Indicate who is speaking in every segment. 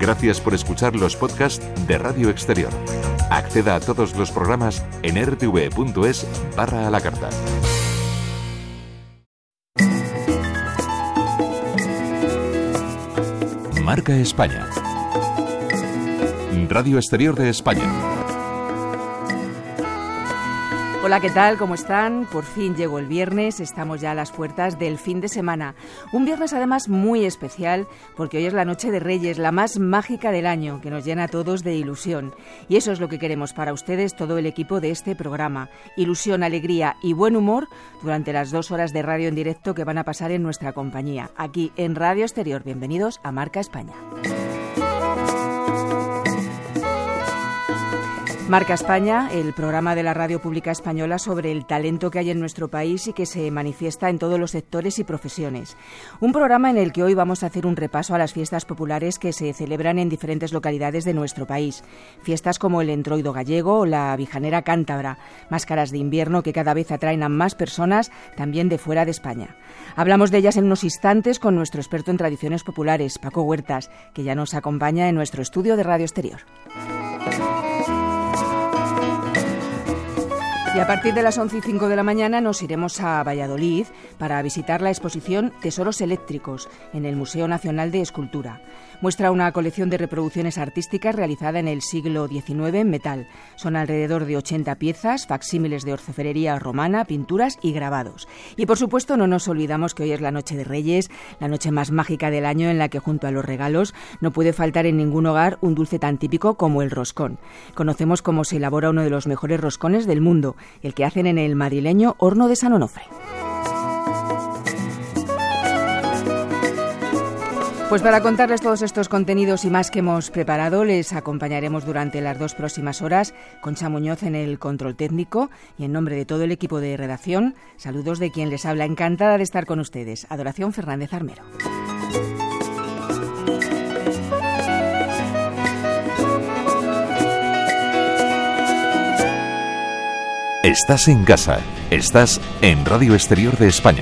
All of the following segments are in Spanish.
Speaker 1: Gracias por escuchar los podcasts de Radio Exterior. Acceda a todos los programas en rtv.es/a la carta. Marca España. Radio Exterior de España.
Speaker 2: Hola, ¿qué tal? ¿Cómo están? Por fin llegó el viernes, estamos ya a las puertas del fin de semana. Un viernes además muy especial porque hoy es la Noche de Reyes, la más mágica del año, que nos llena a todos de ilusión. Y eso es lo que queremos para ustedes, todo el equipo de este programa. Ilusión, alegría y buen humor durante las 2 horas de radio en directo que van a pasar en nuestra compañía, aquí en Radio Exterior. Bienvenidos a Marca España. Marca España, el programa de la Radio Pública Española sobre el talento que hay en nuestro país y que se manifiesta en todos los sectores y profesiones. Un programa en el que hoy vamos a hacer un repaso a las fiestas populares que se celebran en diferentes localidades de nuestro país. Fiestas como el Entroido Gallego o la Vijanera Cántabra, máscaras de invierno que cada vez atraen a más personas también de fuera de España. Hablamos de ellas en unos instantes con nuestro experto en tradiciones populares, Paco Huertas, que ya nos acompaña en nuestro estudio de Radio Exterior. Y a partir de las 11:05 de la mañana nos iremos a Valladolid para visitar la exposición Tesoros Eléctricos en el Museo Nacional de Escultura. Muestra una colección de reproducciones artísticas realizada en el siglo XIX en metal. Son alrededor de 80 piezas, facsímiles de orfebrería romana, pinturas y grabados. Y por supuesto no nos olvidamos que hoy es la Noche de Reyes, la noche más mágica del año en la que junto a los regalos no puede faltar en ningún hogar un dulce tan típico como el roscón. Conocemos cómo se elabora uno de los mejores roscones del mundo, el que hacen en el madrileño Horno de San Onofre. Pues para contarles todos estos contenidos y más que hemos preparado, les acompañaremos durante las 2 próximas horas. Concha Muñoz en el control técnico y en nombre de todo el equipo de redacción, saludos de quien les habla, encantada de estar con ustedes, Adoración Fernández Armero.
Speaker 1: Estás en casa, estás en Radio Exterior de España.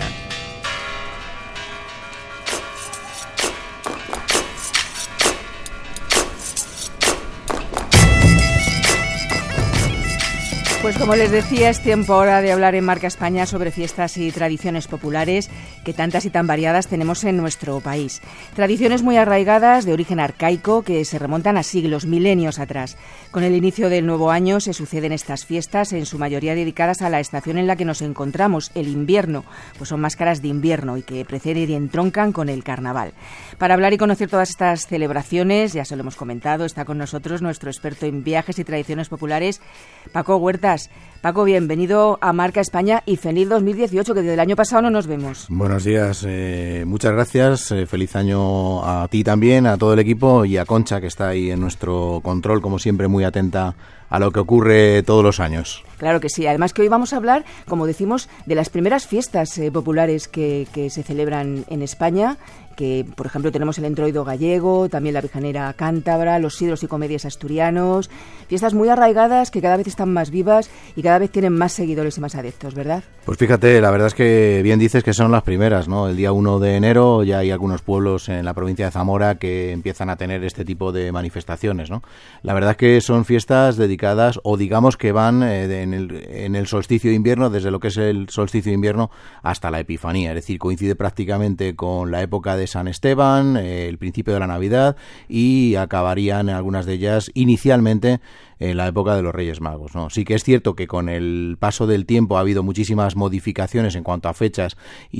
Speaker 2: Pues como les decía, es tiempo ahora de hablar en Marca España sobre fiestas y tradiciones populares que tantas y tan variadas tenemos en nuestro país. Tradiciones muy arraigadas, de origen arcaico, que se remontan a siglos, milenios atrás. Con el inicio del nuevo año se suceden estas fiestas, en su mayoría dedicadas a la estación en la que nos encontramos, el invierno, pues son máscaras de invierno y que preceden y entroncan con el carnaval. Para hablar y conocer todas estas celebraciones, ya se lo hemos comentado, está con nosotros nuestro experto en viajes y tradiciones populares, Paco Huertas. Paco, bienvenido a Marca España y feliz 2018, que desde el año pasado no nos vemos.
Speaker 3: Buenos días, muchas gracias, feliz año a ti también, a todo el equipo y a Concha, que está ahí en nuestro control, como siempre, muy atenta a lo que ocurre todos los años.
Speaker 2: Claro que sí, además que hoy vamos a hablar, como decimos, de las primeras fiestas populares que se celebran en España, que por ejemplo tenemos el Entroido Gallego, también la Vijanera Cántabra, los Sidros y Comedias asturianos, fiestas muy arraigadas que cada vez están más vivas y cada vez tienen más seguidores y más adeptos, ¿verdad?
Speaker 3: Pues fíjate, la verdad es que bien dices que son las primeras, ¿no? El día 1 de enero ya hay algunos pueblos en la provincia de Zamora que empiezan a tener este tipo de manifestaciones, ¿no? La verdad es que son fiestas dedicadas, o digamos que van en el solsticio de invierno, desde lo que es el solsticio de invierno hasta la Epifanía, es decir, coincide prácticamente con la época de San Esteban, el principio de la Navidad, y acabarían algunas de ellas inicialmente en la época de los Reyes Magos, ¿no? Sí que es cierto que con el paso del tiempo ha habido muchísimas modificaciones en cuanto a fechas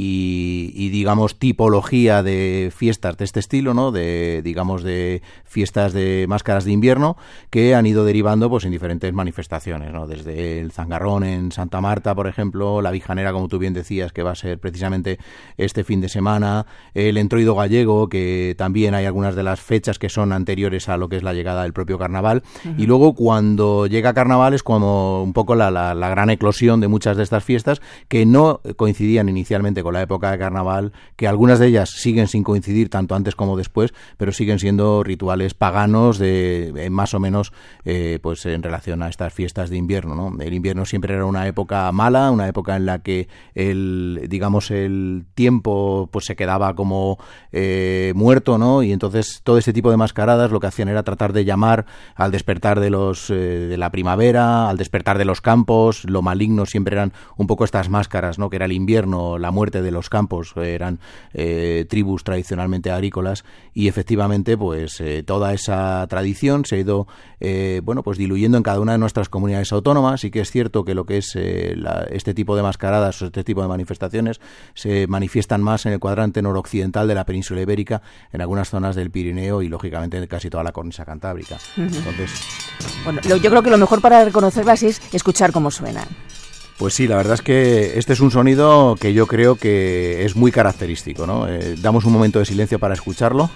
Speaker 3: y digamos tipología de fiestas de este estilo, ¿no? De fiestas de máscaras de invierno que han ido derivando pues en diferentes manifestaciones, ¿no? Desde el Zangarrón en Santa Marta, por ejemplo, la Vijanera, como tú bien decías, que va a ser precisamente este fin de semana, el Entroido Gallego, que también hay algunas de las fechas que son anteriores a lo que es la llegada del propio carnaval, y luego cuando llega Carnaval es como un poco la gran eclosión de muchas de estas fiestas que no coincidían inicialmente con la época de Carnaval, que algunas de ellas siguen sin coincidir tanto antes como después, pero siguen siendo rituales paganos de más o menos pues en relación a estas fiestas de invierno, ¿no? El invierno siempre era una época mala, una época en la que el tiempo pues se quedaba como muerto, ¿no? Y entonces todo este tipo de mascaradas lo que hacían era tratar de llamar al despertar de la primavera, al despertar de los campos. Lo maligno siempre eran un poco estas máscaras, ¿no? Que era el invierno, la muerte de los campos, eran tribus tradicionalmente agrícolas, y efectivamente pues toda esa tradición se ha ido pues diluyendo en cada una de nuestras comunidades autónomas. Y que es cierto que lo que es este tipo de mascaradas o este tipo de manifestaciones se manifiestan más en el cuadrante noroccidental de la península ibérica, en algunas zonas del Pirineo y lógicamente en casi toda la cornisa cantábrica. Entonces,
Speaker 2: bueno, yo creo que lo mejor para reconocerlas es escuchar cómo suenan.
Speaker 3: Pues sí, la verdad es que este es un sonido que yo creo que es muy característico, ¿no? Damos un momento de silencio para escucharlo.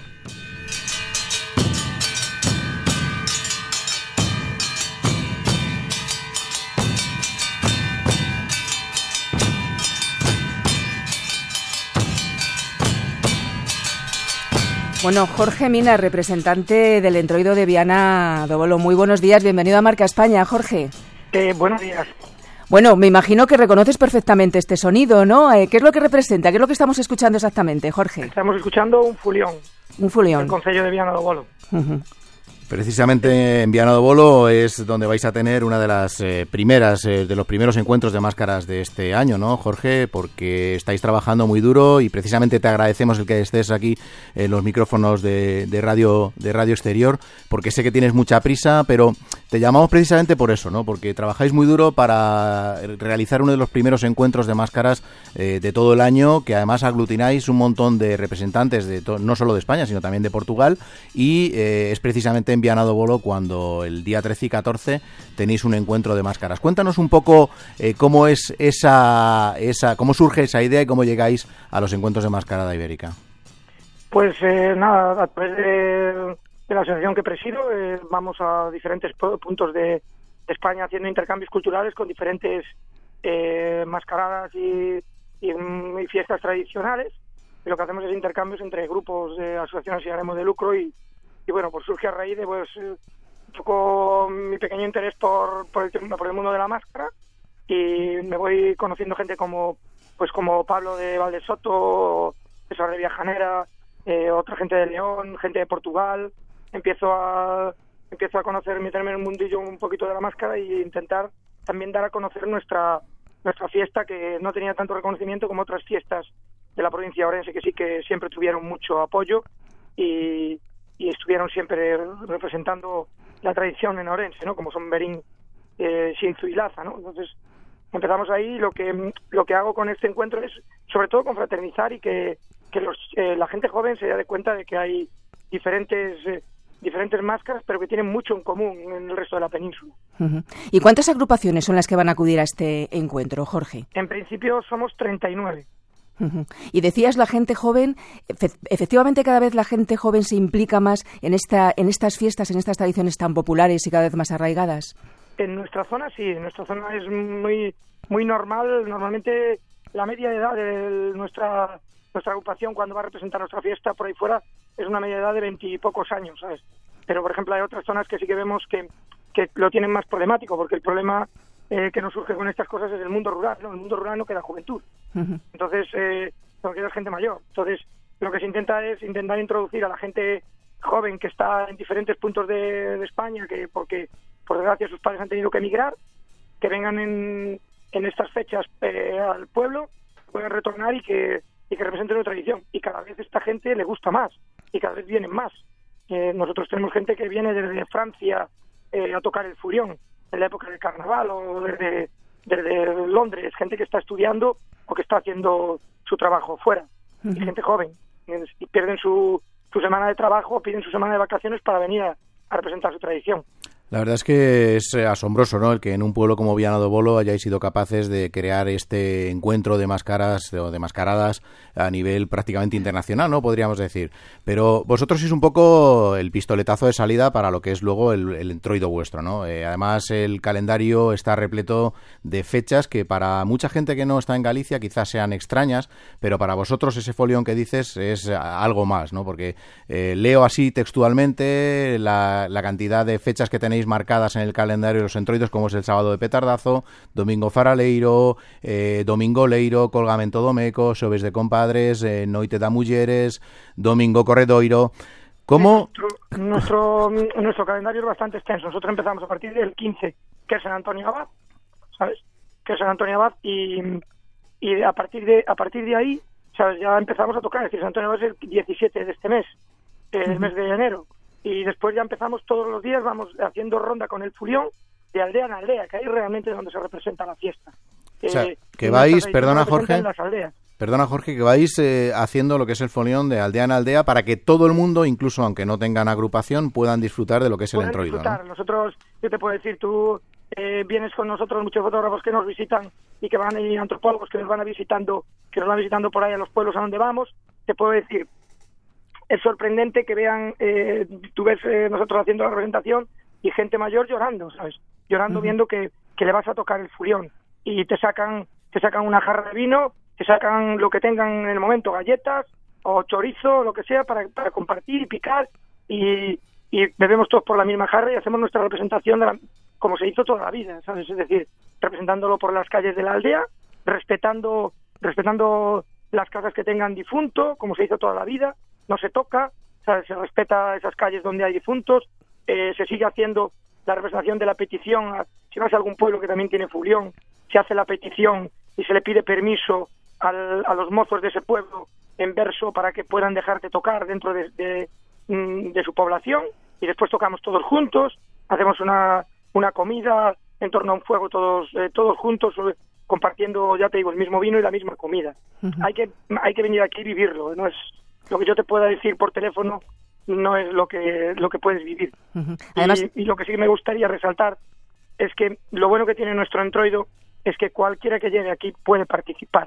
Speaker 2: Bueno, Jorge Mina, representante del Entroido de Viana do Bolo. Muy buenos días, bienvenido a Marca España, Jorge.
Speaker 4: Buenos días.
Speaker 2: Bueno, me imagino que reconoces perfectamente este sonido, ¿no? ¿Qué es lo que representa? ¿Qué es lo que estamos escuchando exactamente, Jorge?
Speaker 4: Estamos escuchando un fulión.
Speaker 2: Un fulión.
Speaker 4: El Concello de Viana do Bolo.
Speaker 3: Precisamente en Viana do Bolo es donde vais a tener una de las primeras, de los primeros encuentros de máscaras de este año, ¿no, Jorge? Porque estáis trabajando muy duro y precisamente te agradecemos el que estés aquí en los micrófonos de Radio Exterior, porque sé que tienes mucha prisa, pero te llamamos precisamente por eso, ¿no? Porque trabajáis muy duro para realizar uno de los primeros encuentros de máscaras de todo el año, que además aglutináis un montón de representantes no solo de España, sino también de Portugal, y es precisamente en Viana do Bolo cuando el día 13 y 14 tenéis un encuentro de máscaras. Cuéntanos un poco cómo es cómo surge esa idea y cómo llegáis a los encuentros de mascarada ibérica.
Speaker 4: Pues nada, a través de la asociación que presido, vamos a diferentes puntos de España haciendo intercambios culturales con diferentes mascaradas y fiestas tradicionales. Y lo que hacemos es intercambios entre grupos de asociaciones sin ánimo de lucro y bueno, pues surge a raíz de pues un poco mi pequeño interés por el mundo de la máscara, y me voy conociendo gente como Pablo de Valdesoto, César de Viajanera, otra gente de León, gente de Portugal. Empiezo a conocer, meterme en el mundillo un poquito de la máscara y intentar también dar a conocer nuestra fiesta, que no tenía tanto reconocimiento como otras fiestas de la provincia de Orense, que sí que siempre tuvieron mucho apoyo y estuvieron siempre representando la tradición en Orense, ¿no? Como son Berín, Xinzo y Laza, ¿no? Entonces empezamos ahí. Lo que hago con este encuentro es sobre todo confraternizar y que la gente joven se dé cuenta de que hay diferentes máscaras, pero que tienen mucho en común en el resto de la península.
Speaker 2: ¿Y cuántas agrupaciones son las que van a acudir a este encuentro, Jorge?
Speaker 4: En principio somos 39.
Speaker 2: Y decías la gente joven, efectivamente cada vez la gente joven se implica más en estas fiestas, en estas tradiciones tan populares y cada vez más arraigadas.
Speaker 4: En nuestra zona sí, en nuestra zona es muy muy normal. Normalmente la media de edad de nuestra agrupación cuando va a representar nuestra fiesta por ahí fuera es una media de edad de 20 y pocos años, ¿sabes? Pero por ejemplo hay otras zonas que sí que vemos que lo tienen más problemático, porque el problema que nos surge con estas cosas es el mundo rural, ¿no? El mundo rural no queda juventud. Entonces, lo que queda es gente mayor. Entonces, lo que se intenta es intentar introducir a la gente joven que está en diferentes puntos de España, que porque, por desgracia, sus padres han tenido que emigrar, que vengan en estas fechas al pueblo, puedan retornar y que representen una tradición. Y cada vez esta gente le gusta más y cada vez vienen más. Nosotros tenemos gente que viene desde Francia a tocar el furión en la época del carnaval, o desde Londres, gente que está estudiando o que está haciendo su trabajo fuera, y gente joven, y pierden su semana de trabajo, piden su semana de vacaciones para venir a representar su tradición.
Speaker 3: La verdad es que es asombroso, ¿no?, el que en un pueblo como Viana do Bolo hayáis sido capaces de crear este encuentro de máscaras o de mascaradas a nivel prácticamente internacional, ¿no?, podríamos decir. Pero vosotros sois un poco el pistoletazo de salida para lo que es luego el entroido vuestro, ¿no? Además, el calendario está repleto de fechas que para mucha gente que no está en Galicia quizás sean extrañas, pero para vosotros ese folión que dices es algo más, ¿no? Porque leo así textualmente la cantidad de fechas que tenéis marcadas en el calendario de los entroidos, como es el sábado de petardazo, domingo faraleiro, domingo leiro, colgamento do meco, xoves de compadres, noite da mulleres, domingo corredoiro. ¿Cómo?
Speaker 4: Nuestro calendario es bastante extenso. Nosotros empezamos a partir del 15, que es San Antonio Abad, ¿sabes? Que es San Antonio Abad, y a partir de ahí, ¿sabes?, ya empezamos a tocar. Es decir, San Antonio Abad es el 17 de este mes, el mes de enero. Y después ya empezamos todos los días, vamos haciendo ronda con el fulión de aldea en aldea, que ahí realmente es donde se representa la fiesta.
Speaker 3: O sea, que vais, perdona Jorge, que vais haciendo lo que es el folión de aldea en aldea para que todo el mundo, incluso aunque no tengan agrupación, puedan disfrutar de lo que es el entroido, ¿no?
Speaker 4: Nosotros, yo te puedo decir, tú vienes con nosotros, muchos fotógrafos que nos visitan y que van, y antropólogos que nos van visitando por ahí a los pueblos a donde vamos. Te puedo decir, es sorprendente que vean, tú ves nosotros haciendo la representación y gente mayor llorando, ¿sabes? Llorando viendo que le vas a tocar el fulión, y te sacan una jarra de vino, te sacan lo que tengan en el momento, galletas o chorizo o lo que sea para compartir y picar, y bebemos todos por la misma jarra y hacemos nuestra representación como se hizo toda la vida, ¿sabes? Es decir, representándolo por las calles de la aldea, respetando las casas que tengan difunto, como se hizo toda la vida. No se toca, ¿sabes?, se respeta esas calles donde hay difuntos, se sigue haciendo la representación de la petición. Si vas a algún pueblo que también tiene fulión, se hace la petición y se le pide permiso a los mozos de ese pueblo en verso para que puedan dejarte tocar dentro de su población, y después tocamos todos juntos, hacemos una comida en torno a un fuego todos juntos, compartiendo, ya te digo, el mismo vino y la misma comida. Hay que venir aquí y vivirlo, no es lo que yo te pueda decir por teléfono, no es lo que puedes vivir. Además, y lo que sí me gustaría resaltar es que lo bueno que tiene nuestro entroido es que cualquiera que llegue aquí puede participar.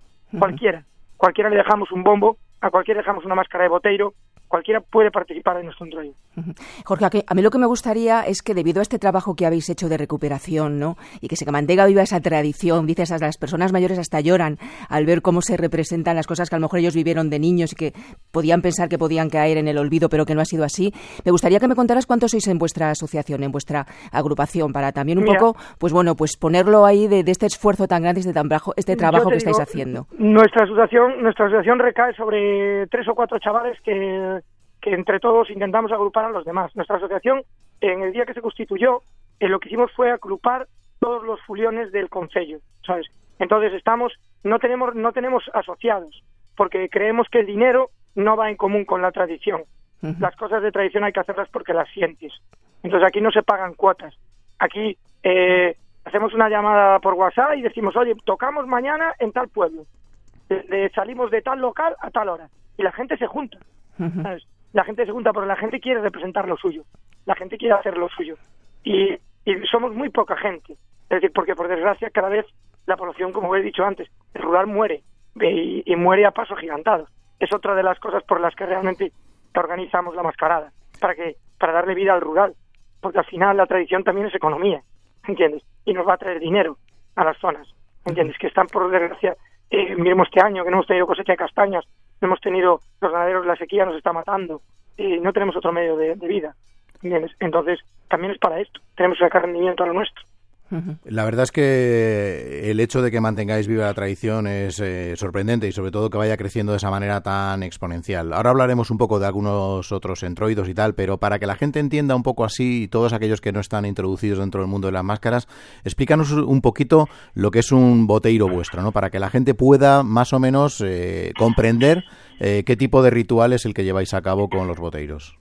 Speaker 4: Cualquiera le dejamos un bombo, a cualquiera le dejamos una máscara de boteiro, cualquiera puede participar en nuestro entroido.
Speaker 2: Jorge, a mí lo que me gustaría es que, debido a este trabajo que habéis hecho de recuperación, ¿no?, y que se mantenga viva esa tradición, dices, a las personas mayores hasta lloran al ver cómo se representan las cosas que a lo mejor ellos vivieron de niños y que podían pensar que podían caer en el olvido, pero que no ha sido así. Me gustaría que me contaras cuántos sois en vuestra asociación, en vuestra agrupación, para también un poco, pues ponerlo ahí de este esfuerzo tan grande, este trabajo que estáis haciendo.
Speaker 4: Nuestra asociación recae sobre 3 o 4 chavales que entre todos intentamos agrupar a los demás. Nuestra asociación, en el día que se constituyó, lo que hicimos fue agrupar todos los fuliones del concello, ¿sabes? Entonces no tenemos asociados, porque creemos que el dinero no va en común con la tradición. Las cosas de tradición hay que hacerlas porque las sientes. Entonces aquí no se pagan cuotas. Aquí hacemos una llamada por WhatsApp y decimos, oye, tocamos mañana en tal pueblo. Salimos de tal local a tal hora. Y la gente se junta, ¿sabes? La gente se junta porque la gente quiere representar lo suyo, la gente quiere hacer lo suyo, y somos muy poca gente. Es decir, porque por desgracia cada vez la población, como he dicho antes, el rural muere, y muere a pasos gigantados. Es otra de las cosas por las que realmente organizamos la mascarada, para darle vida al rural, porque al final la tradición también es economía, ¿entiendes? Y nos va a traer dinero a las zonas, ¿entiendes? Que están, por desgracia, mismo este año que no hemos tenido cosecha de castañas, hemos tenido los ganaderos, la sequía nos está matando, y no tenemos otro medio de vida, ¿entiendes? Entonces también es para esto, tenemos que sacar rendimiento a lo nuestro.
Speaker 3: La verdad es que el hecho de que mantengáis viva la tradición es sorprendente, y sobre todo que vaya creciendo de esa manera tan exponencial. Ahora hablaremos un poco de algunos otros entroidos y tal, pero para que la gente entienda un poco así, y todos aquellos que no están introducidos dentro del mundo de las máscaras, explícanos un poquito lo que es un boteiro vuestro, ¿no? Para que la gente pueda más o menos comprender qué tipo de ritual es el que lleváis a cabo con los boteiros.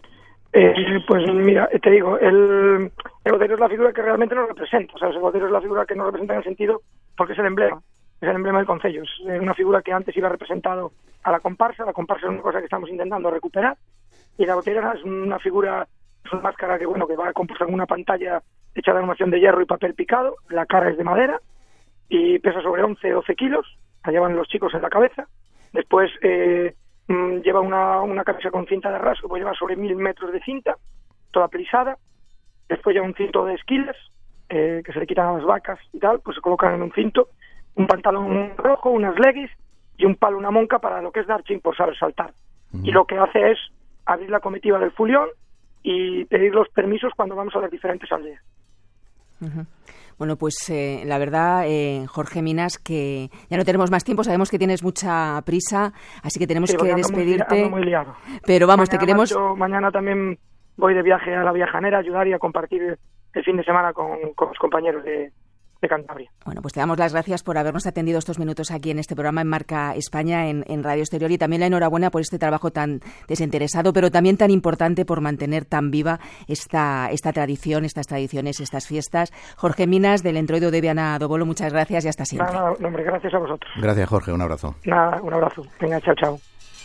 Speaker 4: Pues mira, te digo, el boteiro es la figura que realmente nos representa, o sea, el boteiro es la figura que nos representa en el sentido porque es el emblema del concello, es una figura que antes iba representado a la comparsa es una cosa que estamos intentando recuperar, y la boteira es una figura Es una máscara que va compuesta en una pantalla hecha de armación de hierro y papel picado. La cara es de madera y pesa sobre 12 kilos. La llevan los chicos en la cabeza. Después lleva una cabeza con cinta de rasgo, pues lleva sobre 1000 metros de cinta, toda plisada. Después lleva un cinto de esquilas, que se le quitan a las vacas y tal, pues se colocan en un cinto, un pantalón rojo, unas leggings y un palo, una monca para lo que es dar por saber saltar. Y lo que hace es abrir la comitiva del Fulión y pedir los permisos cuando vamos a las diferentes aldeas.
Speaker 2: Bueno, pues la verdad, Jorge Minas, que ya no tenemos más tiempo, sabemos que tienes mucha prisa, así que tenemos que despedirte.
Speaker 4: Ando muy liado.
Speaker 2: Pero vamos,
Speaker 4: te queremos... Mañana también voy de viaje a la Viajanera a ayudar y a compartir el fin de semana con los compañeros de Cantabria.
Speaker 2: Bueno, pues te damos las gracias por habernos atendido estos minutos aquí en este programa en Marca España, en Radio Exterior, y también la enhorabuena por este trabajo tan desinteresado, pero también tan importante por mantener tan viva esta tradición, estas tradiciones, estas fiestas. Jorge Minas, del Entroido de Viana do Bolo, muchas gracias y hasta siempre.
Speaker 4: Nada, hombre, gracias a vosotros.
Speaker 3: Gracias, Jorge, un abrazo.
Speaker 4: Nada, un abrazo. Venga, chao.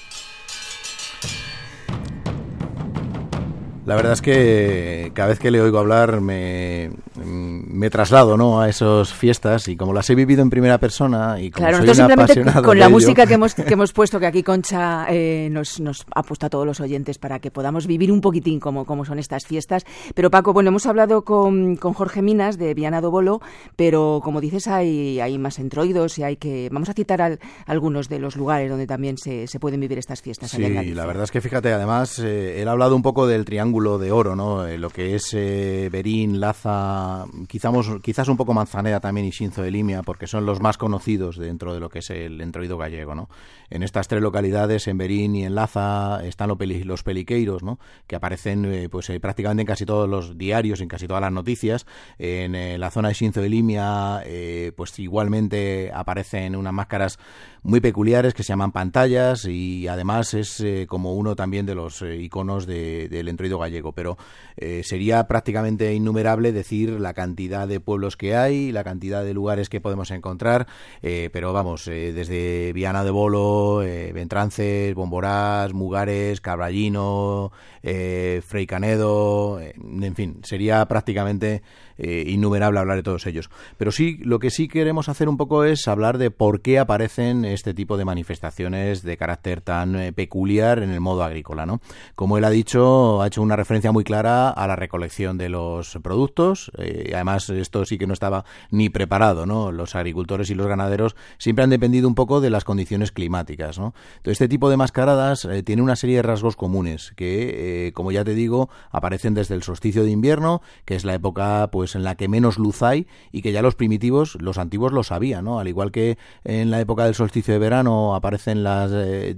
Speaker 3: La verdad es que cada vez que le oigo hablar me traslado, ¿no?, a esas fiestas, y como las he vivido en primera persona y como soy un apasionado
Speaker 2: con la
Speaker 3: de
Speaker 2: música
Speaker 3: ello,
Speaker 2: que hemos puesto, que aquí Concha nos ha puesto a todos los oyentes para que podamos vivir un poquitín como son estas fiestas. Pero Paco, bueno, hemos hablado con Jorge Minas de Viana do Bolo, pero como dices hay más entroidos y vamos a citar algunos de los lugares donde también se pueden vivir estas fiestas.
Speaker 3: Sí, la verdad es que fíjate, además él ha hablado un poco del triángulo de oro, ¿no? Lo que es Verín, Laza, quizás un poco Manzaneda también y Xinzo de Limia, porque son los más conocidos dentro de lo que es el entroido gallego, ¿no? En estas tres localidades, en Verín y en Laza, están los peliqueiros, ¿no?, que aparecen prácticamente en casi todos los diarios, en casi todas las noticias. En la zona de Xinzo de Limia, pues igualmente aparecen unas máscaras muy peculiares que se llaman pantallas, y además es como uno también de los iconos del entroido gallego, pero sería prácticamente innumerable decir la cantidad de pueblos que hay, la cantidad de lugares que podemos encontrar, pero vamos, desde Viana do Bolo, Ventrances, Bomborás, Mugares, Cabrallino, Frei Canedo, en fin, sería prácticamente innumerable hablar de todos ellos. Pero sí, lo que sí queremos hacer un poco es hablar de por qué aparecen este tipo de manifestaciones de carácter tan peculiar en el modo agrícola, ¿no? Como él ha hecho una referencia muy clara a la recolección de los productos, además esto sí que no estaba ni preparado, ¿no? Los agricultores y los ganaderos siempre han dependido un poco de las condiciones climáticas, ¿no? Entonces, este tipo de mascaradas tiene una serie de rasgos comunes que, como ya te digo, aparecen desde el solsticio de invierno, que es la época pues en la que menos luz hay, y que ya los antiguos lo sabían, ¿no? Al igual que en la época del solsticio de verano aparecen las,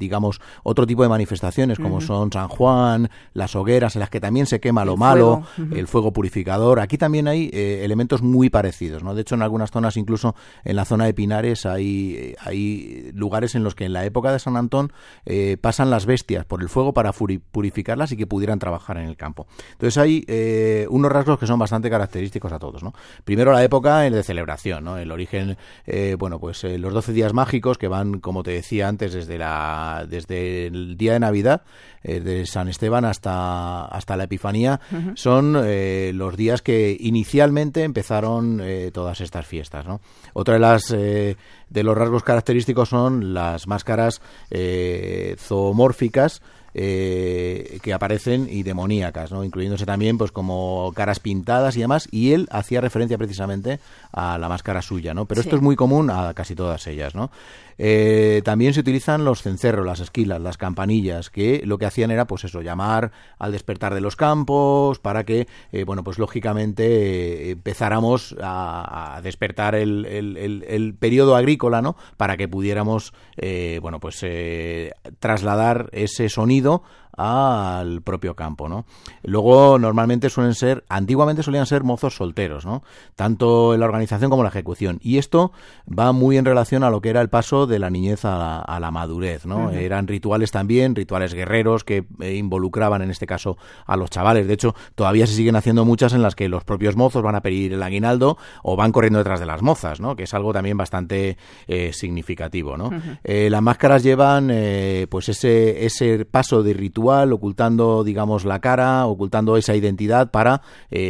Speaker 3: otro tipo de manifestaciones, como son San Juan, las hogueras en las que también se quema lo malo, el fuego purificador. Aquí también hay elementos muy parecidos, ¿no? De hecho, en algunas zonas, incluso en la zona de Pinares, hay lugares en los que en la época de San Antón pasan las bestias por el fuego para purificarlas y que pudieran trabajar en el campo. Entonces hay unos rasgos que son bastante característicos a todos, ¿no? Primero, la época de celebración, ¿no? El origen, los 12 días mágicos, que van, como te decía antes, desde el día de Navidad, de San Esteban hasta la Epifanía, son los días que inicialmente empezaron todas estas fiestas, ¿no? Otra de los rasgos característicos son las máscaras zoomórficas, que aparecen, y demoníacas, ¿no? Incluyéndose también pues como caras pintadas y demás, y él hacía referencia precisamente a la máscara suya, ¿no? Pero esto es muy común a casi todas ellas, ¿no? También se utilizan los cencerros, las esquilas, las campanillas, que lo que hacían era pues eso, llamar al despertar de los campos para que pues lógicamente empezáramos a despertar el periodo agrícola, ¿no? Para que pudiéramos trasladar ese sonido al propio campo, ¿no? Luego, antiguamente solían ser mozos solteros, ¿no? Tanto en la organización como en la ejecución. Y esto va muy en relación a lo que era el paso de la niñez a la madurez, ¿no? Eran rituales también, rituales guerreros que involucraban en este caso a los chavales. De hecho, todavía se siguen haciendo muchas en las que los propios mozos van a pedir el aguinaldo o van corriendo detrás de las mozas, ¿no? Que es algo también bastante significativo, ¿no? Las máscaras llevan pues ese paso de ritual ritual, ocultando, digamos, la cara, ocultando esa identidad para,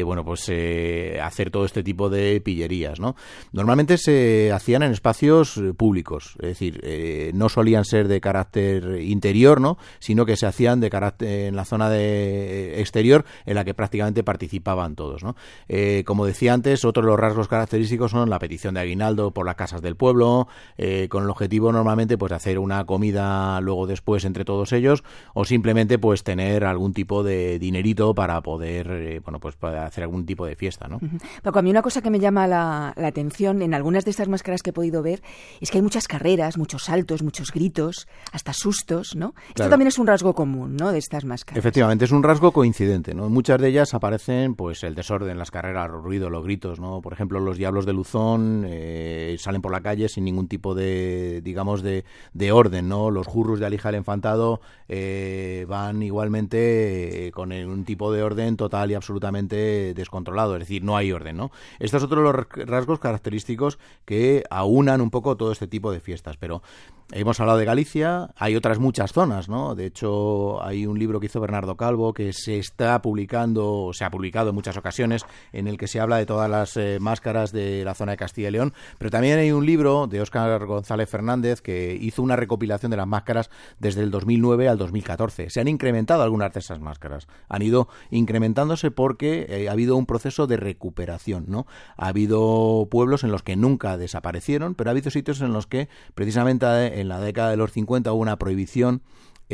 Speaker 3: hacer todo este tipo de pillerías, ¿no? Normalmente se hacían en espacios públicos, es decir, no solían ser de carácter interior, ¿no? Sino que se hacían de carácter en la zona de exterior, en la que prácticamente participaban todos, ¿no? Como decía antes, otro de los rasgos característicos son la petición de aguinaldo por las casas del pueblo, con el objetivo normalmente pues de hacer una comida luego después entre todos ellos, o simplemente pues tener algún tipo de dinerito para poder para hacer algún tipo de fiesta, ¿no?
Speaker 2: Paco, a mí una cosa que me llama la atención en algunas de estas máscaras que he podido ver es que hay muchas carreras, muchos saltos, muchos gritos, hasta sustos, ¿no? Claro. Esto también es un rasgo común, ¿no?, de estas máscaras.
Speaker 3: Efectivamente, es un rasgo coincidente, ¿no? Muchas de ellas aparecen pues el desorden, las carreras, los ruidos, los gritos, ¿no? Por ejemplo, los diablos de Luzón salen por la calle sin ningún tipo de, digamos, de orden, ¿no? Los jurros de Alija el Infantado van igualmente con un tipo de orden total y absolutamente descontrolado, es decir, no hay orden, ¿no? Este es otro de los rasgos característicos que aunan un poco todo este tipo de fiestas, pero hemos hablado de Galicia, hay otras muchas zonas, ¿no? De hecho, hay un libro que hizo Bernardo Calvo que se ha publicado en muchas ocasiones, en el que se habla de todas las máscaras de la zona de Castilla y León, pero también hay un libro de Óscar González Fernández que hizo una recopilación de las máscaras desde el 2009 al 2014. Se han incrementado algunas de esas máscaras, han ido incrementándose porque ha habido un proceso de recuperación, ¿no? Ha habido pueblos en los que nunca desaparecieron, pero ha habido sitios en los que precisamente en la década de los 50 hubo una prohibición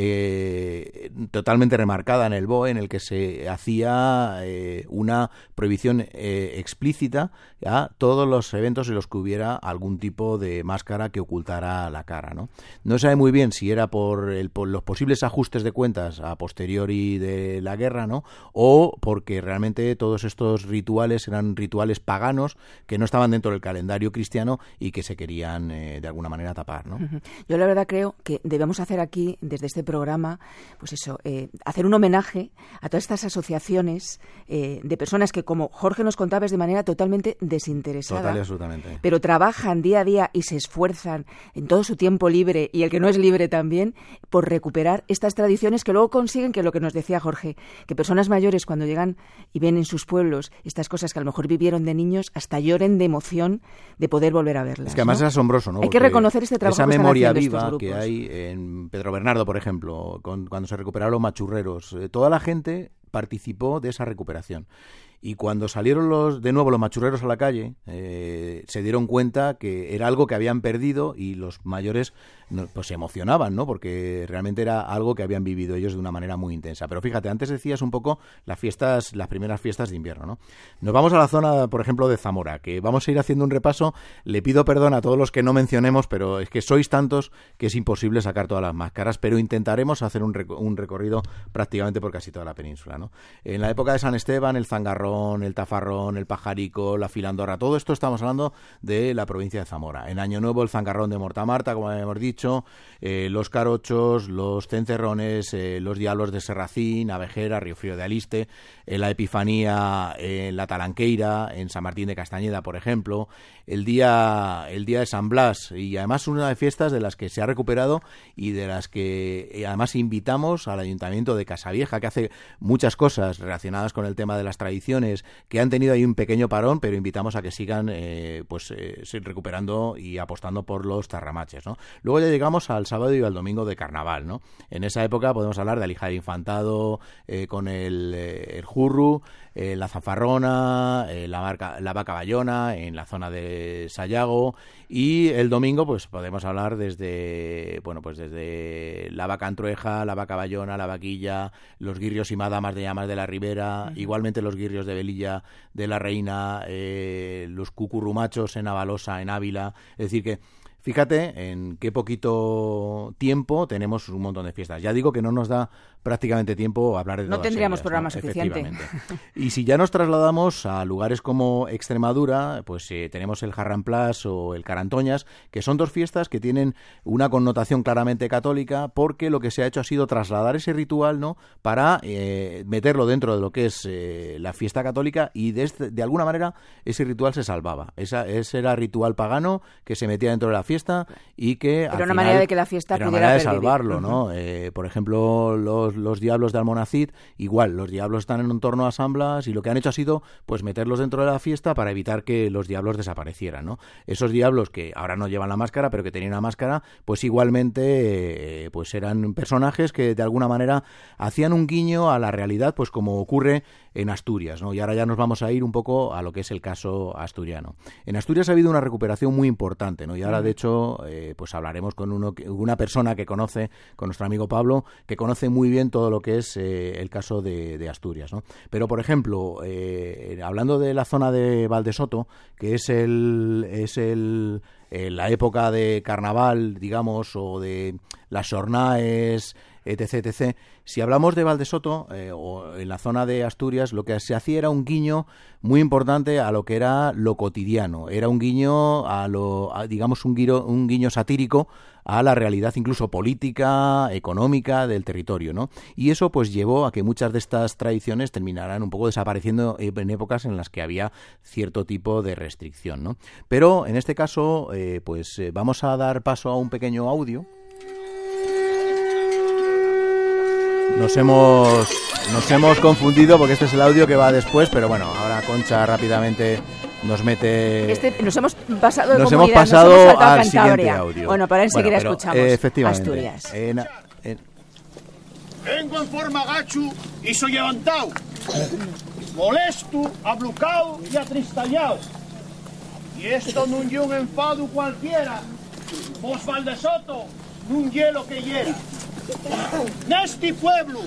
Speaker 3: totalmente remarcada en el BOE, en el que se hacía una prohibición explícita a todos los eventos en los que hubiera algún tipo de máscara que ocultara la cara, ¿no? No se sabe muy bien si era por los posibles ajustes de cuentas a posteriori de la guerra, ¿no?, o porque realmente todos estos rituales eran rituales paganos que no estaban dentro del calendario cristiano y que se querían de alguna manera tapar, ¿no?
Speaker 2: Yo la verdad creo que debemos hacer aquí, desde este programa, pues eso, hacer un homenaje a todas estas asociaciones de personas que, como Jorge nos contaba, es de manera totalmente desinteresada.
Speaker 3: Total y absolutamente.
Speaker 2: Pero trabajan día a día y se esfuerzan en todo su tiempo libre, y el que no es libre también, por recuperar estas tradiciones que luego consiguen que, lo que nos decía Jorge, que personas mayores cuando llegan y ven en sus pueblos estas cosas que a lo mejor vivieron de niños, hasta lloren de emoción de poder volver a verlas.
Speaker 3: Es que además, ¿no?, es asombroso, ¿no?
Speaker 2: Hay que reconocer este trabajo,
Speaker 3: esa
Speaker 2: que
Speaker 3: memoria
Speaker 2: están
Speaker 3: viva
Speaker 2: estos
Speaker 3: que
Speaker 2: grupos.
Speaker 3: hay en Pedro Bernardo, por ejemplo, cuando se recuperaron los machurreros, toda la gente participó de esa recuperación. Y cuando salieron de nuevo los machurreros a la calle, se dieron cuenta que era algo que habían perdido, y los mayores pues se emocionaban, ¿no?, porque realmente era algo que habían vivido ellos de una manera muy intensa. Pero fíjate, antes decías un poco las primeras fiestas de invierno, ¿no? Nos vamos a la zona, por ejemplo, de Zamora, que vamos a ir haciendo un repaso. Le pido perdón a todos los que no mencionemos, pero es que sois tantos que es imposible sacar todas las máscaras, pero intentaremos hacer un recorrido prácticamente por casi toda la península, ¿no? En la época de San Esteban, el zangarrón, el tafarrón, el pajarico, la filandorra, todo esto estamos hablando de la provincia de Zamora. En Año Nuevo, el zangarrón de Mortamarta, como hemos dicho, los carochos, los cencerrones, los diablos de Serracín, Abejera, Río Frío de Aliste, la Epifanía en la Talanqueira, en San Martín de Castañeda, por ejemplo, el día de San Blas, y además una de fiestas de las que se ha recuperado y de las que además invitamos al Ayuntamiento de Casavieja, que hace muchas cosas relacionadas con el tema de las tradiciones, que han tenido ahí un pequeño parón, pero invitamos a que sigan recuperando y apostando por los tarramaches, ¿no? Luego ya llegamos al sábado y al domingo de carnaval, ¿no? En esa época podemos hablar de Alija del Infantado, con el jurru, la zafarrona, la vaca bayona en la zona de Sayago, y el domingo pues podemos hablar desde la vaca antrueja, la vaca bayona, la vaquilla, los guirrios y madamas de Llamas de la Ribera, igualmente los guirrios de Velilla de la Reina, los cucurrumachos en Avalosa, en Ávila. Es decir que fíjate en qué poquito tiempo tenemos un montón de fiestas. Ya digo que no nos da prácticamente tiempo a hablar de todas
Speaker 2: No tendríamos
Speaker 3: ellas,
Speaker 2: programa
Speaker 3: ¿no?
Speaker 2: suficiente.
Speaker 3: Y si ya nos trasladamos a lugares como Extremadura, pues tenemos el Jarramplas o el Carantoñas, que son dos fiestas que tienen una connotación claramente católica, porque lo que se ha hecho ha sido trasladar ese ritual, ¿no?, para meterlo dentro de lo que es la fiesta católica, y de alguna manera ese ritual se salvaba. Ese era ritual pagano que se metía dentro de la fiesta y que
Speaker 2: era una manera de que la fiesta pudiera
Speaker 3: manera de
Speaker 2: pervivir.
Speaker 3: salvarlo, ¿no? Por ejemplo, los diablos de Almonacid, igual, los diablos están en torno a San Blas y lo que han hecho ha sido pues meterlos dentro de la fiesta para evitar que los diablos desaparecieran, ¿no? Esos diablos que ahora no llevan la máscara, pero que tenían una máscara, pues igualmente pues eran personajes que de alguna manera hacían un guiño a la realidad, pues como ocurre en Asturias, ¿no? Y ahora ya nos vamos a ir un poco a lo que es el caso asturiano. En Asturias ha habido una recuperación muy importante, ¿no? Y ahora, de hecho, pues hablaremos con una persona que conoce, con nuestro amigo Pablo, que conoce muy bien todo lo que es el caso de Asturias, ¿no? Pero, por ejemplo, hablando de la zona de Valdesoto, que es la época de carnaval, digamos, o de las xornaes, etc. Si hablamos de Valdesoto o en la zona de Asturias, lo que se hacía era un guiño muy importante a lo que era lo cotidiano. Era un guiño digamos, un guiño satírico a la realidad incluso política, económica del territorio, ¿no? Y eso pues llevó a que muchas de estas tradiciones terminaran un poco desapareciendo en épocas en las que había cierto tipo de restricción, ¿no? Pero en este caso vamos a dar paso a un pequeño audio. Nos hemos confundido porque este es el audio que va después, pero bueno, ahora Concha rápidamente nos mete...
Speaker 2: Nos hemos pasado de
Speaker 3: nos
Speaker 2: comunidad,
Speaker 3: hemos pasado
Speaker 2: nos hemos saltado
Speaker 3: al
Speaker 2: Cantabria.
Speaker 3: siguiente audio.
Speaker 2: Bueno, para enseguida escuchamos
Speaker 3: efectivamente,
Speaker 2: Asturias.
Speaker 5: Vengo en forma gachu y soy levantado, molesto, ablucado y atristallado. Y esto no es un enfado cualquiera. Vos, Valdesoto, un hielo que hiera. Neste pueblo,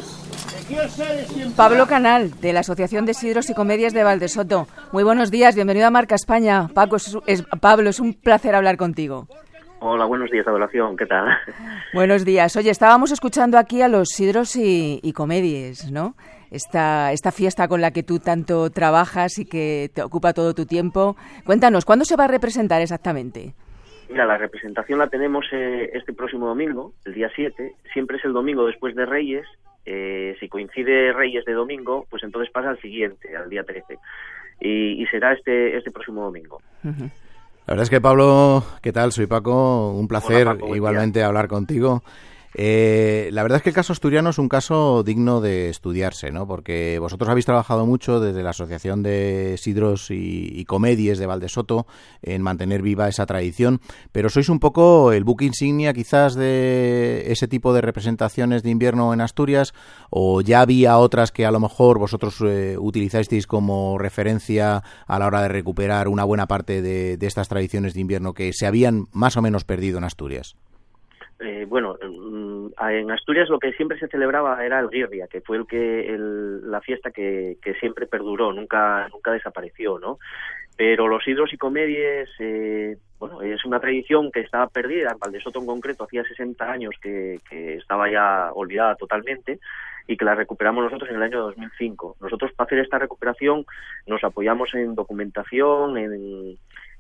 Speaker 2: Pablo Canal, de la Asociación de Sidros y Comedias de Valdesoto. Muy buenos días, bienvenido a Marca España. Pablo, es un placer hablar contigo.
Speaker 6: Hola, buenos días, Adolación, ¿qué tal?
Speaker 2: Buenos días. Oye, estábamos escuchando aquí a los Sidros y Comedies, ¿no? Esta fiesta con la que tú tanto trabajas y que te ocupa todo tu tiempo. Cuéntanos, ¿cuándo se va a representar exactamente?
Speaker 6: Mira, la representación la tenemos este próximo domingo, el día 7. Siempre es el domingo después de Reyes. Si coincide Reyes de domingo, pues entonces pasa al siguiente, al día 13. Y será este próximo domingo.
Speaker 2: Uh-huh.
Speaker 3: La verdad es que, Pablo, ¿qué tal? Soy Paco. Un placer.
Speaker 6: Hola, Paco,
Speaker 3: igualmente hablar contigo. La verdad es que el caso asturiano es un caso digno de estudiarse, ¿no? Porque vosotros habéis trabajado mucho desde la Asociación de Sidros y Comedies de Valdesoto en mantener viva esa tradición, pero sois un poco el buque insignia quizás de ese tipo de representaciones de invierno en Asturias, o ya había otras que a lo mejor vosotros utilizasteis como referencia a la hora de recuperar una buena parte de estas tradiciones de invierno que se habían más o menos perdido en Asturias.
Speaker 6: Bueno, en Asturias lo que siempre se celebraba era el Guirria, que fue la fiesta que siempre perduró, nunca desapareció, ¿no? Pero los Sidros y Comedies, bueno, es una tradición que estaba perdida. En Valdesoto en concreto hacía 60 años que estaba ya olvidada totalmente, y que la recuperamos nosotros en el año 2005. Nosotros, para hacer esta recuperación, nos apoyamos en documentación, en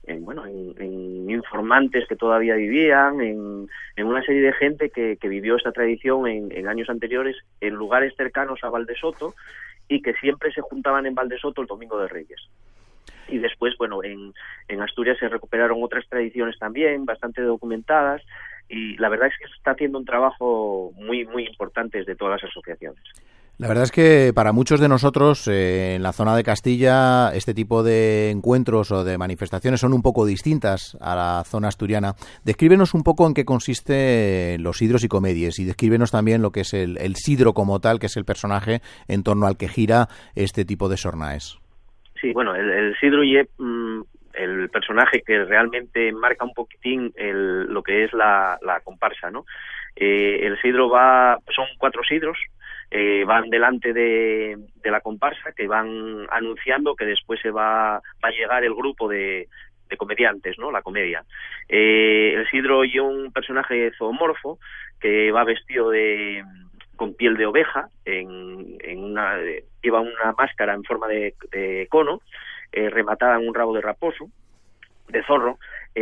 Speaker 6: informantes que todavía vivían, en una serie de gente que vivió esta tradición en años anteriores en lugares cercanos a Valdesoto y que siempre se juntaban en Valdesoto el Domingo de Reyes. Y después, bueno, en Asturias se recuperaron otras tradiciones también, bastante documentadas, y la verdad es que se está haciendo un trabajo muy, muy importante desde todas las asociaciones.
Speaker 3: La verdad es que para muchos de nosotros en la zona de Castilla este tipo de encuentros o de manifestaciones son un poco distintas a la zona asturiana. Descríbenos un poco en qué consiste los Sidros y Comedies y descríbenos también lo que es el Sidro como tal, que es el personaje en torno al que gira este tipo de xornaes.
Speaker 6: Sí, bueno, el Sidro y el personaje que realmente marca un poquitín lo que es la comparsa, ¿no? El Sidro son 4 Sidros. Van delante de la comparsa, que van anunciando que después va a llegar el grupo de comediantes, ¿no? La comedia. El Sidro y un personaje zoomorfo que va vestido con piel de oveja, lleva una máscara en forma de cono, rematada en un rabo de raposo, de zorro,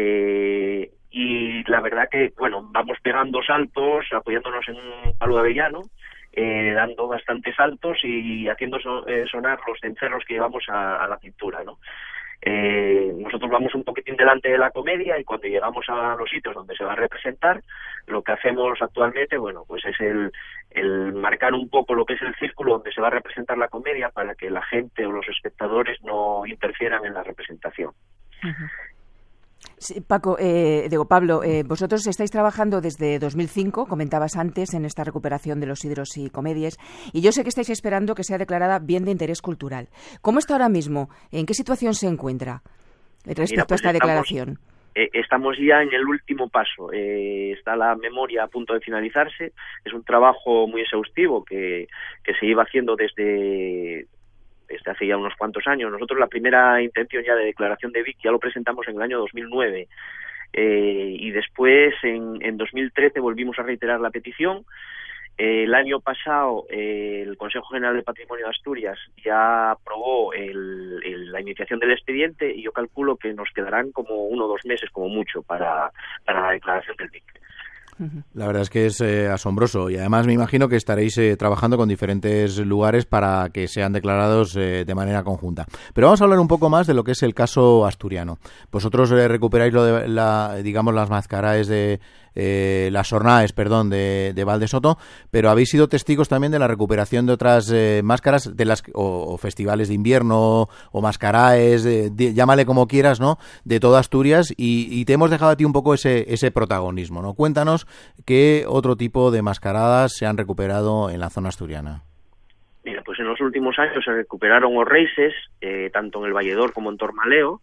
Speaker 6: y la verdad que, bueno, vamos pegando saltos, apoyándonos en un palo de avellano, dando bastantes saltos y haciendo sonar los cencerros que llevamos a la cintura, ¿no? Nosotros vamos un poquitín delante de la comedia y cuando llegamos a los sitios donde se va a representar, lo que hacemos actualmente, bueno, pues es el marcar un poco lo que es el círculo donde se va a representar la comedia para que la gente o los espectadores no interfieran en la representación.
Speaker 2: Uh-huh. Sí, Pablo, vosotros estáis trabajando desde 2005, comentabas antes, en esta recuperación de los sidros y comedias, y yo sé que estáis esperando que sea declarada bien de interés cultural. ¿Cómo está ahora mismo? ¿En qué situación se encuentra respecto a esta declaración?
Speaker 6: Estamos ya en el último paso. Está la memoria a punto de finalizarse. Es un trabajo muy exhaustivo que se iba haciendo desde hace ya unos cuantos años. Nosotros la primera intención ya de declaración de Vic ya lo presentamos en el año 2009 y después en 2013 volvimos a reiterar la petición. El año pasado el Consejo General del Patrimonio de Asturias ya aprobó la iniciación del expediente y yo calculo que nos quedarán como 1 o 2 meses como mucho para la declaración del Vic.
Speaker 3: La verdad es que es asombroso y además me imagino que estaréis trabajando con diferentes lugares para que sean declarados de manera conjunta. Pero vamos a hablar un poco más de lo que es el caso asturiano. Vosotros recuperáis lo de las mascaraes de las sornaes, de Val de Soto, pero habéis sido testigos también de la recuperación de otras máscaras de las o festivales de invierno o mascaraes, llámale como quieras, ¿no? De toda Asturias y te hemos dejado a ti un poco ese protagonismo, ¿no? Cuéntanos qué otro tipo de mascaradas se han recuperado en la zona asturiana.
Speaker 6: Mira, pues en los últimos años se recuperaron os reises, tanto en el Valledor como en Tormaleo.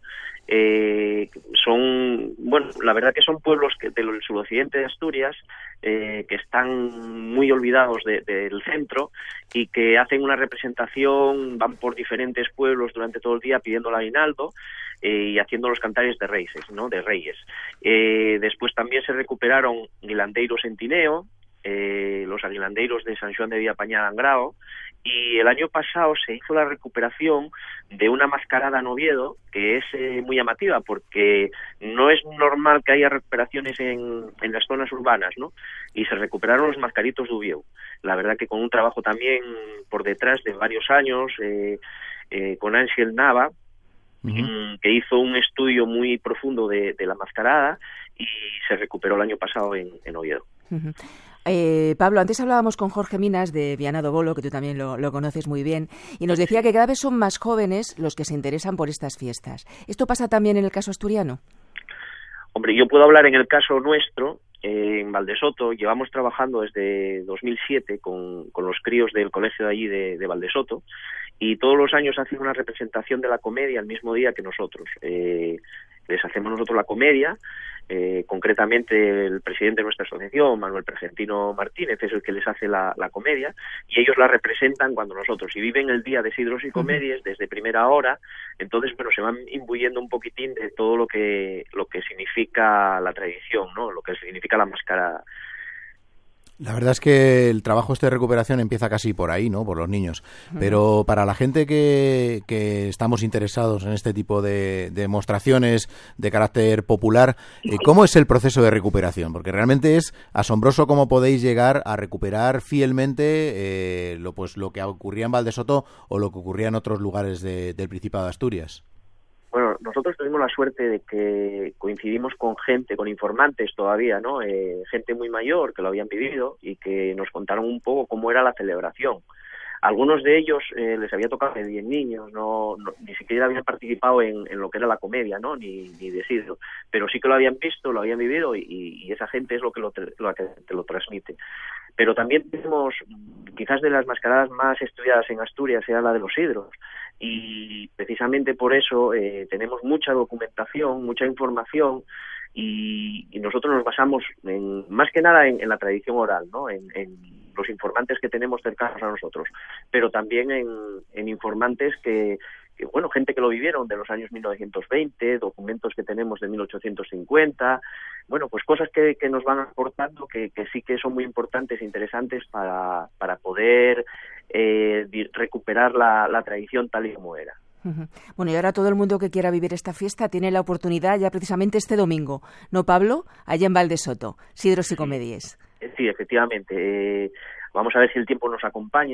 Speaker 6: La verdad que son pueblos del suroccidente de Asturias que están muy olvidados del centro y que hacen una representación, van por diferentes pueblos durante todo el día pidiendo el aguinaldo y haciendo los cantares de reyes. Después también se recuperaron guilandeiros en Tineo, los aguilandeiros de San Xoán de Villapañá de Angrao, y el año pasado se hizo la recuperación de una mascarada en Oviedo que es muy llamativa porque no es normal que haya recuperaciones en las zonas urbanas, ¿no? Y se recuperaron los mascaritos de Ubieu. La verdad que con un trabajo también por detrás de varios años con Ángel Nava, que hizo un estudio muy profundo de la mascarada y se recuperó el año pasado en Oviedo.
Speaker 2: Uh-huh. Pablo, antes hablábamos con Jorge Minas de Viana do Bolo, que tú también lo conoces muy bien, y nos decía que cada vez son más jóvenes los que se interesan por estas fiestas. ¿Esto pasa también en el caso asturiano?
Speaker 6: Hombre, yo puedo hablar en el caso nuestro. En Val de Soto llevamos trabajando desde 2007 con los críos del colegio de allí de Val de Soto y todos los años hacen una representación de la comedia el mismo día que nosotros. Les hacemos nosotros la comedia. Concretamente el presidente de nuestra asociación, Manuel Pergentino Martínez, es el que les hace la comedia y ellos la representan cuando nosotros, y viven el día de sidros y comedias desde primera hora, entonces se van imbuyendo un poquitín de todo lo que significa la tradición, ¿no? Lo que significa la mascarada.
Speaker 3: La verdad es que el trabajo de recuperación empieza casi por ahí, ¿no? Por los niños. Pero para la gente que estamos interesados en este tipo de demostraciones de carácter popular, ¿cómo es el proceso de recuperación? Porque realmente es asombroso cómo podéis llegar a recuperar fielmente lo que ocurría en Val de Soto o lo que ocurría en otros lugares del Principado de Asturias.
Speaker 6: Bueno, nosotros tuvimos la suerte de que coincidimos con informantes todavía, ¿no? Gente muy mayor que lo habían vivido y que nos contaron un poco cómo era la celebración. Algunos de ellos les había tocado de 10 niños, ni siquiera habían participado en lo que era la comedia, ¿no? Ni de sidro, pero sí que lo habían visto, lo habían vivido y esa gente es lo que te lo transmite. Pero también tenemos, quizás de las mascaradas más estudiadas en Asturias, era la de los sidros. Y precisamente por eso tenemos mucha documentación, mucha información y nosotros nos basamos más que nada en la tradición oral, ¿no? En los informantes que tenemos cercanos a nosotros, pero también en informantes que gente que lo vivieron de los años 1920, documentos que tenemos de 1850, pues cosas que nos van aportando que sí que son muy importantes e interesantes para poder recuperar la tradición tal y como era.
Speaker 2: Bueno, y ahora todo el mundo que quiera vivir esta fiesta tiene la oportunidad ya precisamente este domingo, ¿no, Pablo? Allá en Val de Soto, sidros y comedias.
Speaker 6: Sí, efectivamente. Vamos a ver si el tiempo nos acompaña,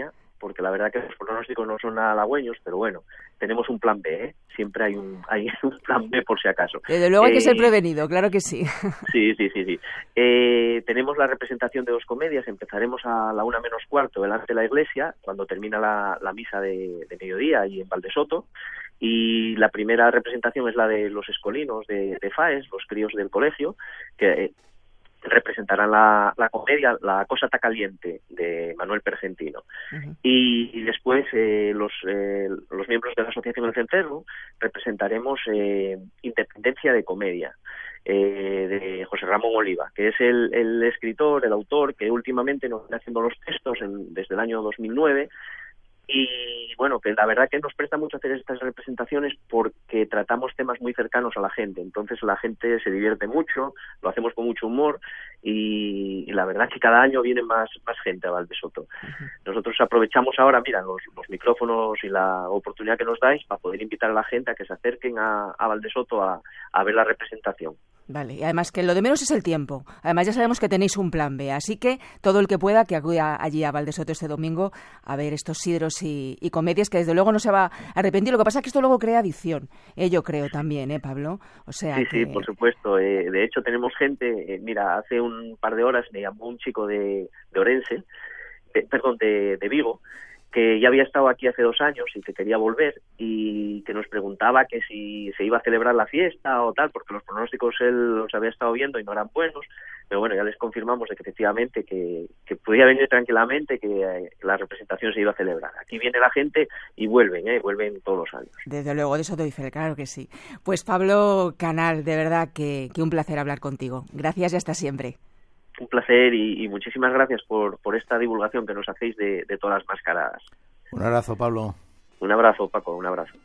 Speaker 6: porque la verdad que los pronósticos no son nada halagüeños, pero bueno, tenemos un plan B, ¿eh? Siempre hay un plan B por si acaso.
Speaker 2: Desde luego hay que ser prevenido, claro que sí.
Speaker 6: Sí. Tenemos la representación de 2 comedias, empezaremos a la 1:15 delante de la iglesia, cuando termina la misa de mediodía allí en Valdesoto, y la primera representación es la de los escolinos de FAES, los críos del colegio, que representarán la comedia La cosa está caliente, de Manuel Pergentino. Uh-huh. Y después los miembros de la Asociación El Cencerro representaremos Independencia de Comedia, de José Ramón Oliva, que es el escritor, el autor que últimamente nos está haciendo los textos desde el año 2009. Y bueno, que la verdad que nos presta mucho hacer estas representaciones porque tratamos temas muy cercanos a la gente, entonces la gente se divierte mucho, lo hacemos con mucho humor y la verdad que cada año viene más gente a Valdesoto. Uh-huh. Nosotros aprovechamos ahora, mira, los micrófonos y la oportunidad que nos dais para poder invitar a la gente a que se acerquen a Valdesoto a ver la representación.
Speaker 2: Vale, y además que lo de menos es el tiempo. Además ya sabemos que tenéis un plan B, así que todo el que pueda que acuda allí a Valdesoto este domingo a ver estos sidros y comedias, que desde luego no se va a arrepentir. Lo que pasa es que esto luego crea adicción, yo creo también, Pablo. O sea
Speaker 6: sí, por supuesto. De hecho tenemos gente, mira, hace un par de horas me llamó un chico de Orense, de Vigo, que ya había estado aquí hace 2 años y que quería volver y que nos preguntaba que si se iba a celebrar la fiesta o tal, porque los pronósticos él los había estado viendo y no eran buenos, pero bueno, ya les confirmamos de que efectivamente que podía venir tranquilamente, que la representación se iba a celebrar. Aquí viene la gente y vuelven todos los años.
Speaker 2: Desde luego, de eso doy fe, claro que sí. Pues Pablo Canal, de verdad que un placer hablar contigo. Gracias y hasta siempre.
Speaker 6: Un placer y muchísimas gracias por esta divulgación que nos hacéis de todas las mascaradas.
Speaker 3: Un abrazo, Pablo.
Speaker 6: Un abrazo, Paco, un abrazo.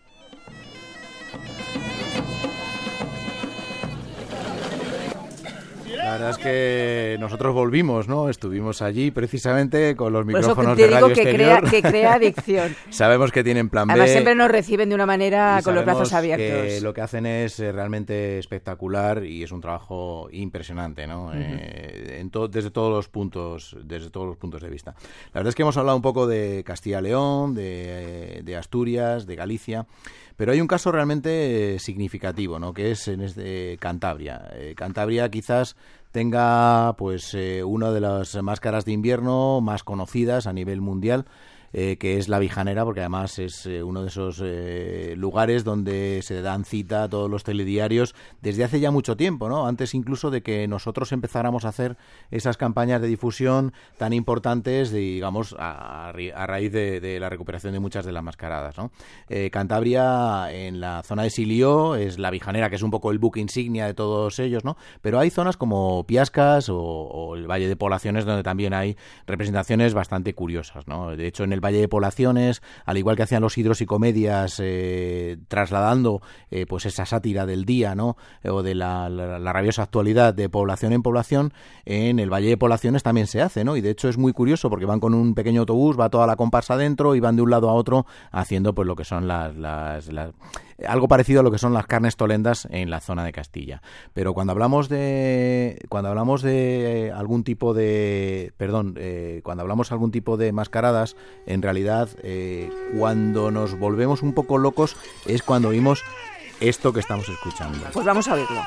Speaker 3: La verdad es que nosotros volvimos, ¿no? Estuvimos allí precisamente con los micrófonos
Speaker 2: de Radio
Speaker 3: Exterior.
Speaker 2: Que crea adicción.
Speaker 3: Sabemos que tienen plan B.
Speaker 2: Además siempre nos reciben de una manera con los brazos abiertos.
Speaker 3: Que lo que hacen es realmente espectacular y es un trabajo impresionante, ¿no? Uh-huh. Desde todos los puntos de vista. La verdad es que hemos hablado un poco de Castilla y León, de Asturias, de Galicia. Pero hay un caso realmente significativo, ¿no? Que es Cantabria. Cantabria quizás tenga pues una de las máscaras de invierno más conocidas a nivel mundial, que es la Vijanera, porque además es uno de esos lugares donde se dan cita a todos los telediarios desde hace ya mucho tiempo, ¿no? Antes incluso de que nosotros empezáramos a hacer esas campañas de difusión tan importantes, digamos, a raíz de la recuperación de muchas de las mascaradas, ¿no? Cantabria, en la zona de Silió, es la Vijanera, que es un poco el buque insignia de todos ellos, ¿no? Pero hay zonas como Piascas o el Valle de Poblaciones, donde también hay representaciones bastante curiosas, ¿no? De hecho, en el Valle de Poblaciones, al igual que hacían los sidros y comedias, trasladando pues esa sátira del día, ¿no? O de la rabiosa actualidad de población en población, en el Valle de Poblaciones también se hace, ¿no? Y de hecho es muy curioso porque van con un pequeño autobús, va toda la comparsa dentro y van de un lado a otro haciendo pues lo que son algo parecido a lo que son las carnes tolendas en la zona de Castilla. Pero cuando hablamos de algún tipo de mascaradas, en realidad cuando nos volvemos un poco locos es cuando oímos esto que estamos escuchando.
Speaker 2: Pues vamos a oírlo.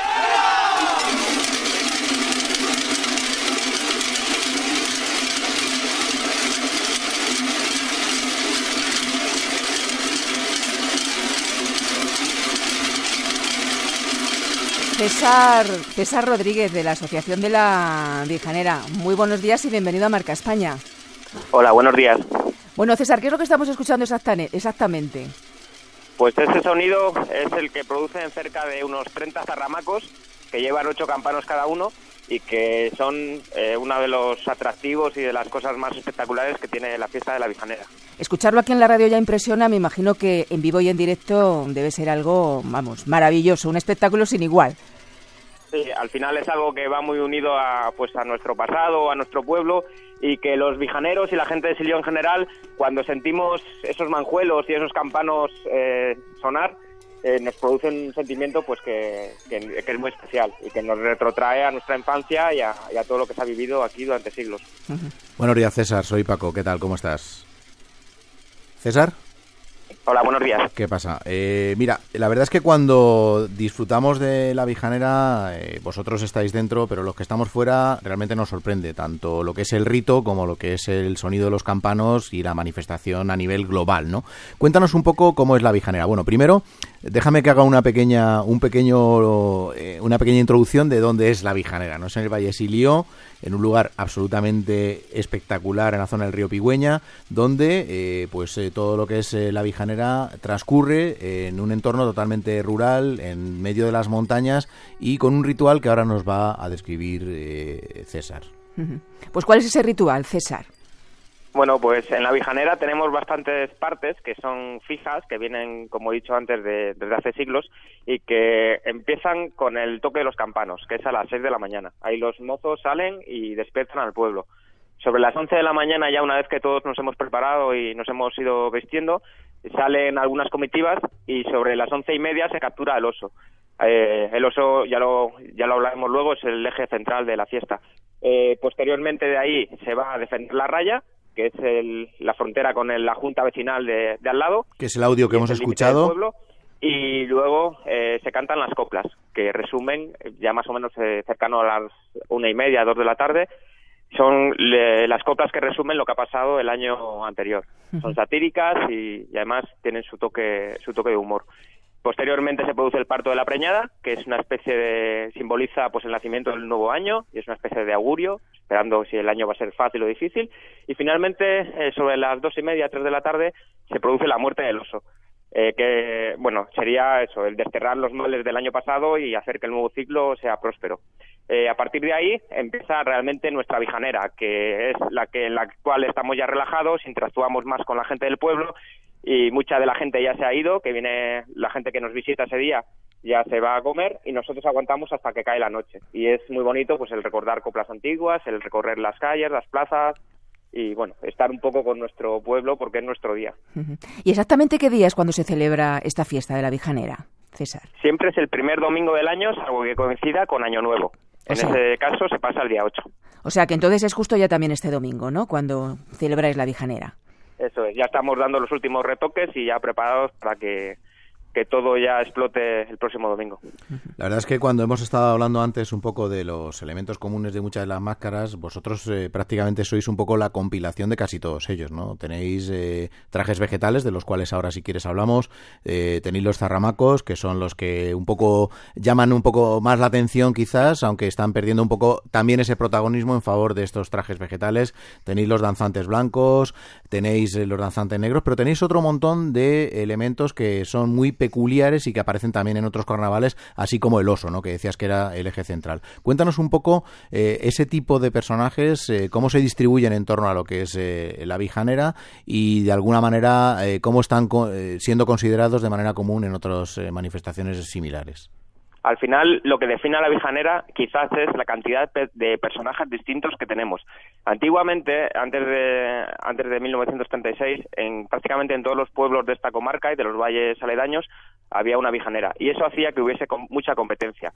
Speaker 2: César Rodríguez, de la Asociación de la Vijanera. Muy buenos días y bienvenido a Marca España.
Speaker 7: Hola, buenos días.
Speaker 2: Bueno, César, ¿qué es lo que estamos escuchando exactamente?
Speaker 7: Pues este sonido es el que producen cerca de unos 30 zarramacos que llevan 8 campanos cada uno y que son uno de los atractivos y de las cosas más espectaculares que tiene la fiesta de la Vijanera.
Speaker 2: Escucharlo aquí en la radio ya impresiona. Me imagino que en vivo y en directo debe ser algo, maravilloso, un espectáculo sin igual.
Speaker 7: Sí, al final es algo que va muy unido a nuestro pasado, a nuestro pueblo, y que los vijaneros y la gente de Silió en general, cuando sentimos esos manjuelos y esos campanos sonar, nos producen un sentimiento pues que es muy especial y que nos retrotrae a nuestra infancia y a todo lo que se ha vivido aquí durante siglos.
Speaker 3: Uh-huh. Buenos días, César, soy Paco, ¿qué tal? ¿Cómo estás? César.
Speaker 7: Hola, buenos días.
Speaker 3: ¿Qué pasa? Mira, la verdad es que cuando disfrutamos de la Vijanera, vosotros estáis dentro, pero los que estamos fuera realmente nos sorprende, tanto lo que es el rito como lo que es el sonido de los campanos y la manifestación a nivel global, ¿no? Cuéntanos un poco cómo es la Vijanera. Bueno, primero, déjame que haga una pequeña introducción de dónde es la Vijanera, ¿no? Es en el Valle Silío, en un lugar absolutamente espectacular en la zona del río Pigüeña, donde todo lo que es la Vijanera transcurre en un entorno totalmente rural, en medio de las montañas y con un ritual que ahora nos va a describir César.
Speaker 2: Pues ¿cuál es ese ritual, César?
Speaker 7: Bueno, pues en la Vijanera tenemos bastantes partes que son fijas, que vienen, como he dicho antes, desde hace siglos, y que empiezan con el toque de los campanos, que es a las 6 de la mañana. Ahí los mozos salen y despiertan al pueblo. Sobre las 11 de la mañana, ya una vez que todos nos hemos preparado y nos hemos ido vistiendo, salen algunas comitivas y sobre las 11:30 se captura el oso. El oso, ya lo hablaremos luego, es el eje central de la fiesta. Posteriormente de ahí se va a defender la raya, que es la frontera con la junta vecinal de al lado.
Speaker 3: Que es el audio que hemos escuchado.
Speaker 7: Y luego se cantan las coplas, que resumen, ya más o menos cercano a las 1:30, 2 de la tarde, son las coplas que resumen lo que ha pasado el año anterior. Son satíricas y además tienen su toque de humor. Posteriormente se produce el parto de la preñada, que es una especie simboliza pues el nacimiento del nuevo año y es una especie de augurio, esperando si el año va a ser fácil o difícil. Y finalmente, sobre las 2:30, 3 de la tarde, se produce la muerte del oso. Que, bueno, sería eso, el desterrar los males del año pasado y hacer que el nuevo ciclo sea próspero. A partir de ahí empieza realmente nuestra Vijanera, que es en la cual estamos ya relajados, interactuamos más con la gente del pueblo y mucha de la gente ya se ha ido, que viene la gente que nos visita ese día ya se va a comer y nosotros aguantamos hasta que cae la noche. Y es muy bonito pues el recordar coplas antiguas, el recorrer las calles, las plazas y bueno, estar un poco con nuestro pueblo porque es nuestro día.
Speaker 2: ¿Y exactamente qué día es cuando se celebra esta fiesta de la Vijanera, César?
Speaker 7: Siempre es el primer domingo del año, salvo que coincida con Año Nuevo. Ese caso se pasa el día 8.
Speaker 2: O sea que entonces es justo ya también este domingo, ¿no?, cuando celebráis la Vijanera.
Speaker 7: Eso es, ya estamos dando los últimos retoques y ya preparados para que todo ya explote el próximo domingo.
Speaker 3: La verdad es que cuando hemos estado hablando antes un poco de los elementos comunes de muchas de las máscaras, vosotros prácticamente sois un poco la compilación de casi todos ellos, ¿no? Tenéis trajes vegetales, de los cuales ahora si quieres hablamos, tenéis los zarramacos, que son los que un poco llaman un poco más la atención quizás, aunque están perdiendo un poco también ese protagonismo en favor de estos trajes vegetales. Tenéis los danzantes blancos, tenéis los danzantes negros, pero tenéis otro montón de elementos que son muy peculiares y que aparecen también en otros carnavales, así como el oso, ¿no?, que decías que era el eje central. Cuéntanos un poco ese tipo de personajes, cómo se distribuyen en torno a lo que es la Vijanera y de alguna manera cómo están siendo considerados de manera común en otras manifestaciones similares.
Speaker 7: Al final, lo que define a la Vijanera quizás es la cantidad de personajes distintos que tenemos. Antiguamente, antes de 1936, prácticamente en todos los pueblos de esta comarca y de los valles aledaños había una Vijanera, y eso hacía que hubiese mucha competencia.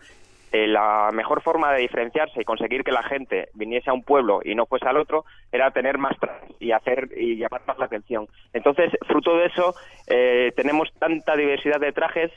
Speaker 7: La mejor forma de diferenciarse y conseguir que la gente viniese a un pueblo y no fuese al otro era tener más trajes y llamar más la atención. Entonces, fruto de eso, tenemos tanta diversidad de trajes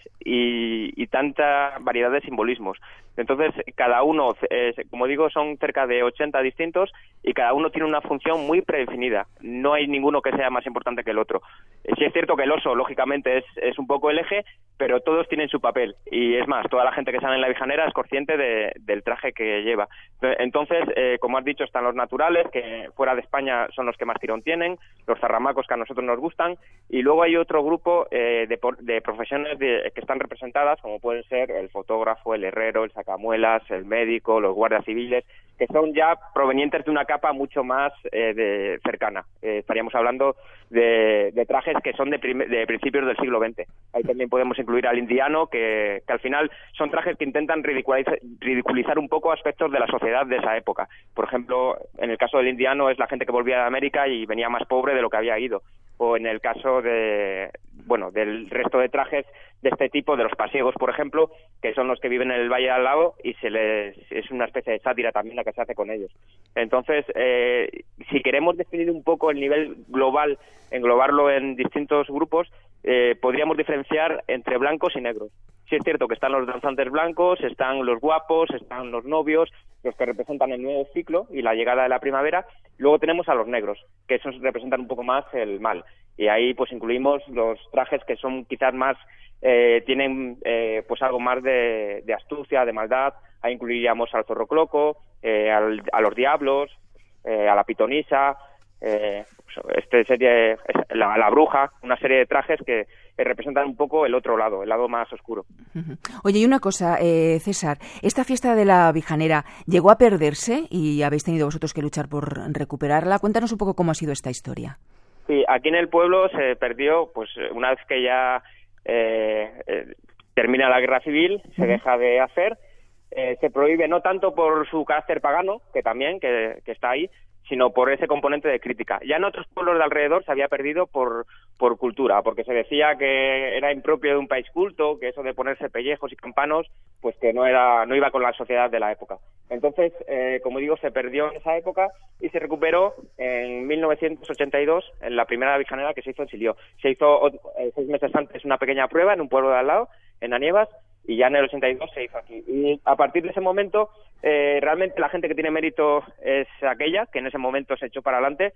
Speaker 7: y tanta variedad de simbolismos. Entonces, cada uno, como digo, son cerca de 80 distintos y cada uno tiene una función muy predefinida. No hay ninguno que sea más importante que el otro. Sí es cierto que el oso, lógicamente, es un poco el eje, pero todos tienen su papel. Y es más, toda la gente que sale en la Vijanera es consciente del traje que lleva. Entonces, como has dicho, están los naturales, que fuera de España son los que más tirón tienen, los zarramacos que a nosotros nos gustan, y luego hay otro grupo de profesiones que están representadas, como pueden ser el fotógrafo, el herrero, el sacamuelas, el médico, los guardias civiles, que son ya provenientes de una capa mucho más cercana. Estaríamos hablando de trajes que son de principios del siglo XX. Ahí también podemos incluir al indiano, que al final son trajes que intentan ridiculizar un poco aspectos de la sociedad de esa época. Por ejemplo, en el caso del indiano es la gente que volvía de América y venía más pobre de lo que había ido. O en el caso de del resto de trajes de este tipo, de los pasiegos, por ejemplo, que son los que viven en el valle al lado, y es una especie de sátira también la que se hace con ellos. Entonces, si queremos definir un poco el nivel global, englobarlo en distintos grupos, podríamos diferenciar entre blancos y negros. Sí es cierto que están los danzantes blancos, están los guapos, están los novios, los que representan el nuevo ciclo y la llegada de la primavera. Luego tenemos a los negros, que esos representan un poco más el mal. Y ahí pues incluimos los trajes que son quizás más, tienen pues algo más de astucia, de maldad. Ahí incluiríamos al zorro cloco, a los diablos, a la pitonisa, la bruja, una serie de trajes que representan un poco el otro lado, el lado más oscuro.
Speaker 2: Oye, y una cosa, César, ¿esta fiesta de la Vijanera llegó a perderse y habéis tenido vosotros que luchar por recuperarla? Cuéntanos un poco cómo ha sido esta historia.
Speaker 7: Sí, aquí en el pueblo se perdió, pues una vez que ya termina la guerra civil, se deja de hacer, se prohíbe no tanto por su carácter pagano, que también, que está ahí, sino por ese componente de crítica. Ya en otros pueblos de alrededor se había perdido por cultura, porque se decía que era impropio de un país culto, que eso de ponerse pellejos y campanos, pues que no iba con la sociedad de la época. Entonces, como digo, se perdió en esa época y se recuperó en 1982, en la primera Vijanera que se hizo en Silió. Se hizo 6 meses antes una pequeña prueba en un pueblo de al lado, en Anievas, y ya en el 82 se hizo aquí. Y a partir de ese momento, realmente la gente que tiene mérito es aquella que en ese momento se echó para adelante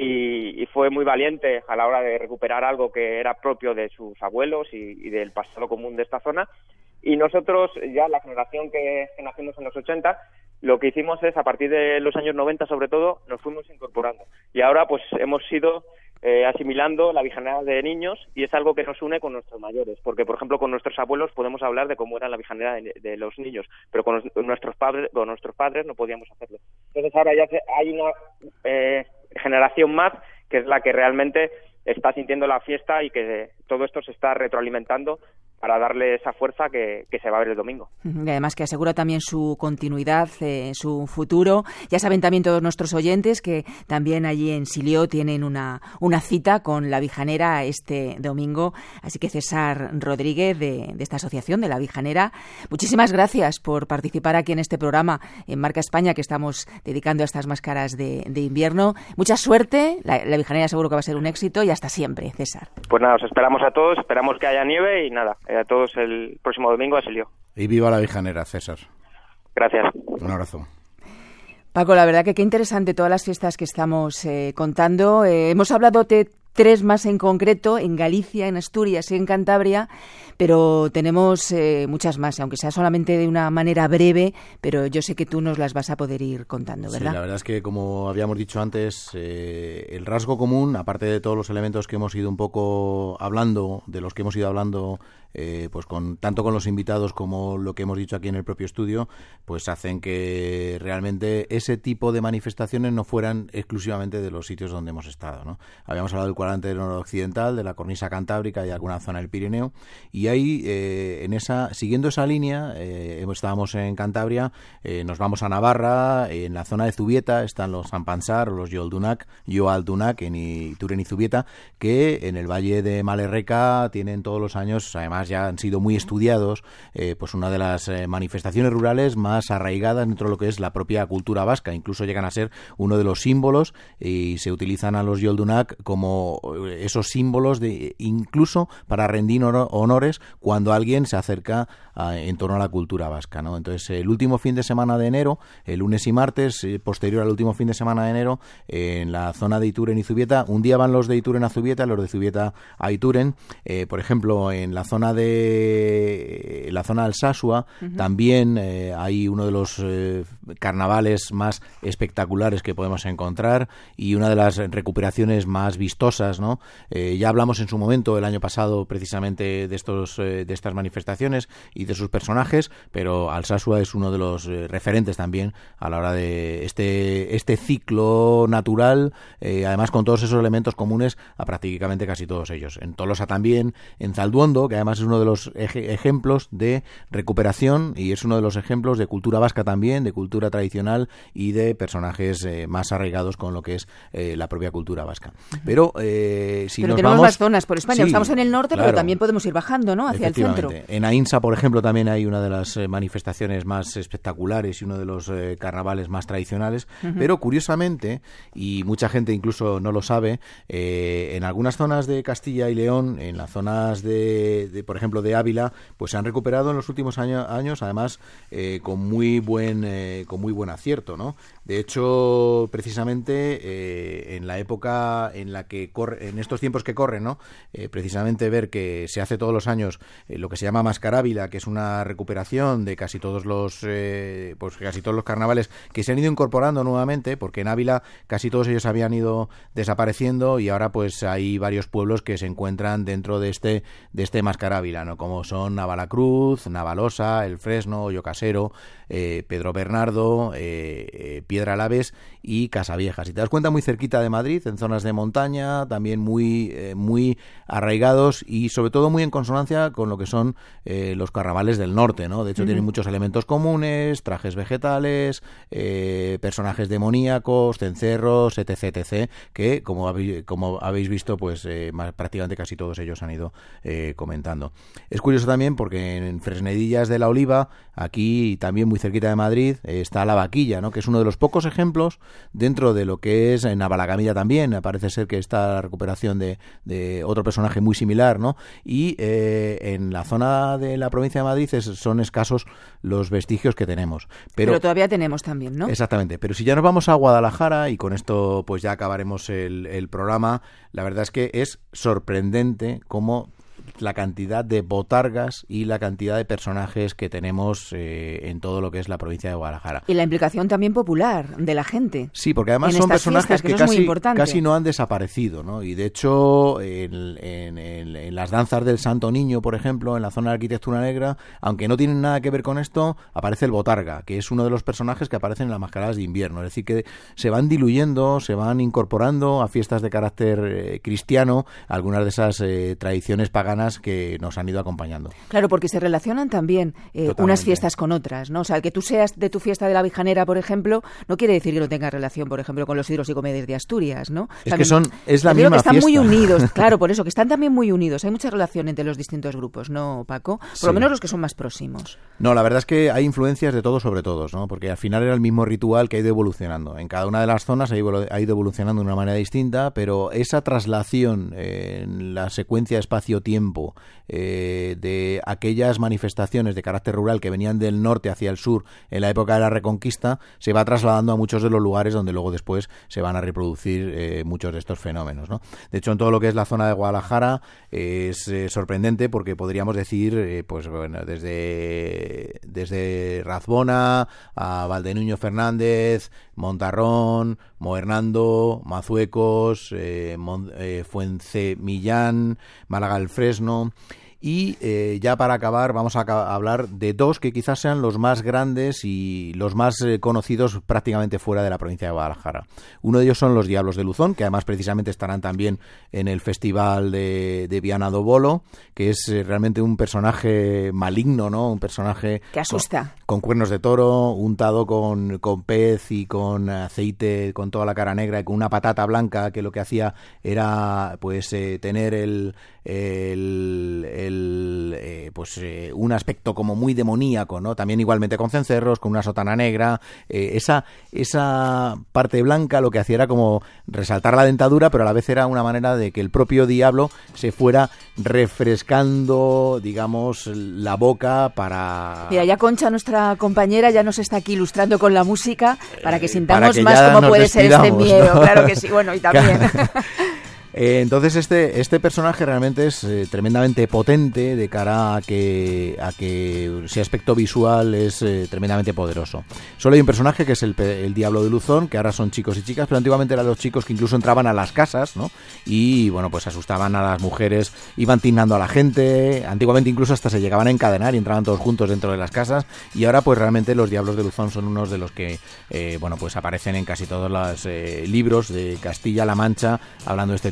Speaker 7: y fue muy valiente a la hora de recuperar algo que era propio de sus abuelos y del pasado común de esta zona. Y nosotros, ya la generación que nacimos en los 80, lo que hicimos es, a partir de los años 90 sobre todo, nos fuimos incorporando. Y ahora pues hemos ido asimilando la Vijanera de niños, y es algo que nos une con nuestros mayores, porque por ejemplo con nuestros abuelos podemos hablar de cómo era la Vijanera de los niños, pero con nuestros padres no podíamos hacerlo. Entonces ahora ya hay una generación más que es la que realmente está sintiendo la fiesta y que todo esto se está retroalimentando para darle esa fuerza que se va a ver el domingo.
Speaker 2: Y además que asegura también su continuidad, su futuro. Ya saben también todos nuestros oyentes que también allí en Silió tienen una cita con la Vijanera este domingo. Así que César Rodríguez de esta asociación de la Vijanera, muchísimas gracias por participar aquí en este programa en Marca España que estamos dedicando a estas máscaras de invierno. Mucha suerte, la Vijanera seguro que va a ser un éxito, y hasta siempre, César.
Speaker 7: Pues nada, os esperamos a todos, esperamos que haya nieve y nada, a todos el próximo domingo a Silió.
Speaker 3: Y viva la Vijanera, César.
Speaker 7: Gracias.
Speaker 3: Un abrazo.
Speaker 2: Paco, la verdad que qué interesante todas las fiestas que estamos contando. Hemos hablado de 3 más en concreto, en Galicia, en Asturias y en Cantabria, pero tenemos muchas más, aunque sea solamente de una manera breve, pero yo sé que tú nos las vas a poder ir contando, ¿verdad?
Speaker 3: Sí, la verdad es que, como habíamos dicho antes, el rasgo común, aparte de todos los elementos que hemos ido un poco hablando, de los que hemos ido hablando, pues tanto con los invitados como lo que hemos dicho aquí en el propio estudio, pues hacen que realmente ese tipo de manifestaciones no fueran exclusivamente de los sitios donde hemos estado, ¿no? Habíamos hablado del cuadrante noroccidental, de la cornisa cantábrica y alguna zona del Pirineo, y ahí, siguiendo esa línea, estábamos en Cantabria, nos vamos a Navarra, en la zona de Zubieta están los Sampansar o los Yoaldunak en Ituren y Zubieta, que en el valle de Malerreca tienen todos los años, además ya han sido muy estudiados, pues una de las manifestaciones rurales más arraigadas dentro de lo que es la propia cultura vasca. Incluso llegan a ser uno de los símbolos, y se utilizan a los Yoldunak como esos símbolos incluso para rendir honores cuando alguien se acerca en torno a la cultura vasca, ¿no? Entonces, el último fin de semana de enero, el lunes y martes, posterior al último fin de semana de enero, en la zona de Ituren y Zubieta, un día van los de Ituren a Zubieta, los de Zubieta a Ituren. Por ejemplo, en la zona de Alsasua, también hay uno de los carnavales más espectaculares que podemos encontrar, y una de las recuperaciones más vistosas, ¿no? Ya hablamos en su momento, el año pasado, precisamente de estas manifestaciones y de sus personajes, pero Alsasua es uno de los referentes también a la hora de este ciclo natural, además con todos esos elementos comunes a prácticamente casi todos ellos. En Tolosa también, en Zalduondo, que además es uno de los ejemplos de recuperación, y es uno de los ejemplos de cultura vasca también, de cultura tradicional y de personajes más arraigados con lo que es la propia cultura vasca. Pero si
Speaker 2: pero
Speaker 3: nos
Speaker 2: tenemos
Speaker 3: vamos...
Speaker 2: más zonas por España.
Speaker 3: Sí,
Speaker 2: Estamos en el norte,
Speaker 3: claro,
Speaker 2: pero también podemos ir bajando, ¿no?, hacia el centro.
Speaker 3: En Ainsa, por ejemplo, también hay una de las manifestaciones más espectaculares y uno de los carnavales más tradicionales, pero curiosamente, y mucha gente incluso no lo sabe, en algunas zonas de Castilla y León, en las zonas de por ejemplo, de Ávila, pues se han recuperado en los últimos años, además, con muy buen acierto, ¿no? De hecho, precisamente en la época en la que en estos tiempos que corren, ¿no? Precisamente ver que se hace todos los años lo que se llama Mascarávila, que es una recuperación de casi todos los carnavales que se han ido incorporando nuevamente, porque en Ávila casi todos ellos habían ido desapareciendo y ahora pues hay varios pueblos que se encuentran dentro de este Mascarávila, ¿no? Como son Navalacruz, Navalosa, El Fresno, Hoyo Casero, Pedro Bernardo, Piedralaves y Casavieja. Si te das cuenta, muy cerquita de Madrid, en zonas de montaña, también muy arraigados y sobre todo muy en consonancia con lo que son los carnavales del norte, ¿no? De hecho, tienen muchos elementos comunes, trajes vegetales, personajes demoníacos, cencerros, etc., que como habéis visto, pues prácticamente casi todos ellos han ido comentando. Es curioso también porque en Fresnedillas de la Oliva, aquí también muy cerquita de Madrid, está la vaquilla, ¿no? Que es uno de los pocos ejemplos dentro de lo que es en Navalagamilla también. Parece ser que está la recuperación de otro personaje muy similar, ¿no? Y en la zona de la provincia de Madrid son escasos los vestigios que tenemos. Pero
Speaker 2: todavía tenemos también, ¿no?
Speaker 3: Exactamente. Pero si ya nos vamos a Guadalajara, y con esto pues ya acabaremos el programa, la verdad es que es sorprendente cómo la cantidad de botargas y la cantidad de personajes que tenemos en todo lo que es la provincia de Guadalajara.
Speaker 2: Y la implicación también popular de la gente.
Speaker 3: Sí, porque además son personajes que casi no han desaparecido, ¿no? Y de hecho, en las danzas del Santo Niño, por ejemplo, en la zona de arquitectura negra, aunque no tienen nada que ver con esto, aparece el botarga, que es uno de los personajes que aparecen en las mascaradas de invierno. Es decir, que se van diluyendo, se van incorporando a fiestas de carácter cristiano, algunas de esas tradiciones paganas que nos han ido acompañando.
Speaker 2: Claro, porque se relacionan también unas fiestas con otras, ¿no? O sea, el que tú seas de tu fiesta de la Vijanera, por ejemplo, no quiere decir que no tenga relación, por ejemplo, con los sidros y comedias de Asturias, ¿no?
Speaker 3: Es que es la misma
Speaker 2: fiesta. Están muy unidos, claro,
Speaker 3: por
Speaker 2: por eso, que están también muy unidos. Hay mucha relación entre los distintos grupos, ¿no, Paco? Por lo menos los que son más próximos.
Speaker 3: No, la verdad es que hay influencias de todos sobre todos, ¿no? Porque al final era el mismo ritual que ha ido evolucionando. En cada una de las zonas ha ido evolucionando de una manera distinta, pero esa traslación en la secuencia espacio-tiempo de aquellas manifestaciones de carácter rural que venían del norte hacia el sur en la época de la Reconquista se va trasladando a muchos de los lugares donde luego después se van a reproducir muchos de estos fenómenos, ¿no? De hecho, en todo lo que es la zona de Guadalajara es sorprendente porque podríamos decir, pues bueno, desde Razbona a Valdenuño Fernández, Montarrón, Moernando, Mazuecos, Fuencemillán, Málaga el Fresno. Y ya para acabar vamos a hablar de dos que quizás sean los más grandes y los más conocidos prácticamente fuera de la provincia de Guadalajara. Uno de ellos son los Diablos de Luzón, que además precisamente estarán también en el Festival de Viana do Bolo, que es realmente un personaje maligno, ¿no? Un personaje
Speaker 2: que asusta.
Speaker 3: Con cuernos de toro, untado con pez y con aceite, con toda la cara negra y con una patata blanca que lo que hacía era pues tener un aspecto como muy demoníaco, ¿no? También igualmente con cencerros, con una sotana negra. Esa parte blanca lo que hacía era como resaltar la dentadura, pero a la vez era una manera de que el propio diablo se fuera refrescando, digamos, la boca para...
Speaker 2: Mira, ya Concha, nuestra compañera, ya nos está aquí ilustrando con la música para que sintamos más cómo puede ser este miedo, ¿no? Claro que sí, bueno, y también...
Speaker 3: Entonces este personaje realmente es tremendamente potente de cara a que ese aspecto visual es tremendamente poderoso. Solo hay un personaje que es el Diablo de Luzón, que ahora son chicos y chicas, pero antiguamente eran los chicos que incluso entraban a las casas, ¿no? Y bueno, pues asustaban a las mujeres, iban tiznando a la gente, antiguamente incluso hasta se llegaban a encadenar y entraban todos juntos dentro de las casas, y ahora pues realmente los Diablos de Luzón son unos de los que bueno, pues aparecen en casi todos los libros de Castilla-La Mancha hablando de este tipo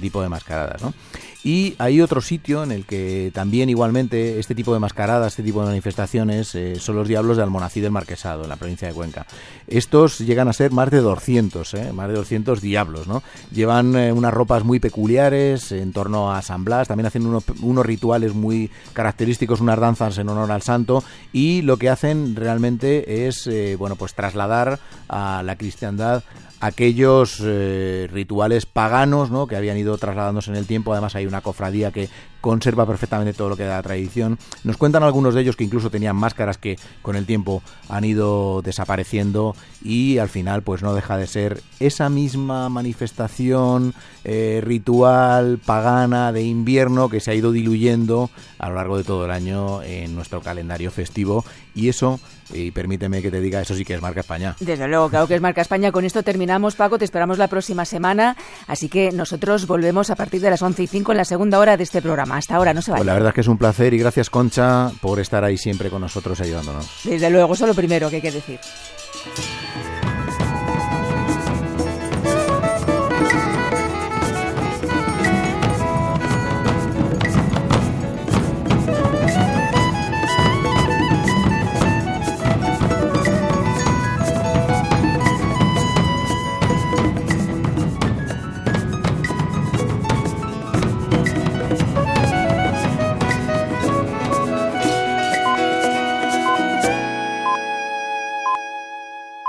Speaker 3: tipo de mascaradas, ¿no? Y hay otro sitio en el que también igualmente este tipo de mascaradas, este tipo de manifestaciones son los diablos de Almonací del Marquesado, en la provincia de Cuenca. Estos llegan a ser más de 200 diablos, ¿no? Llevan unas ropas muy peculiares en torno a San Blas, también hacen unos rituales muy característicos, unas danzas en honor al santo, y lo que hacen realmente es pues trasladar a la cristiandad aquellos rituales paganos, ¿no?, que habían ido trasladándose en el tiempo. Además hay una cofradía que conserva perfectamente todo lo que da la tradición. Nos cuentan algunos de ellos que incluso tenían máscaras que con el tiempo han ido desapareciendo, y al final pues no deja de ser esa misma manifestación ritual pagana de invierno que se ha ido diluyendo a lo largo de todo el año en nuestro calendario festivo. Y eso, y permíteme que te diga, eso sí que es marca España.
Speaker 2: Desde luego, claro que es marca España. Con esto terminamos, Paco, te esperamos la próxima semana, así que nosotros volvemos a partir de las 11:05 en la segunda hora de este programa. Hasta ahora, no se vayan.
Speaker 3: Pues la verdad es que es un placer, y gracias, Concha, por estar ahí siempre con nosotros ayudándonos.
Speaker 2: Desde luego, eso es lo primero que hay que decir.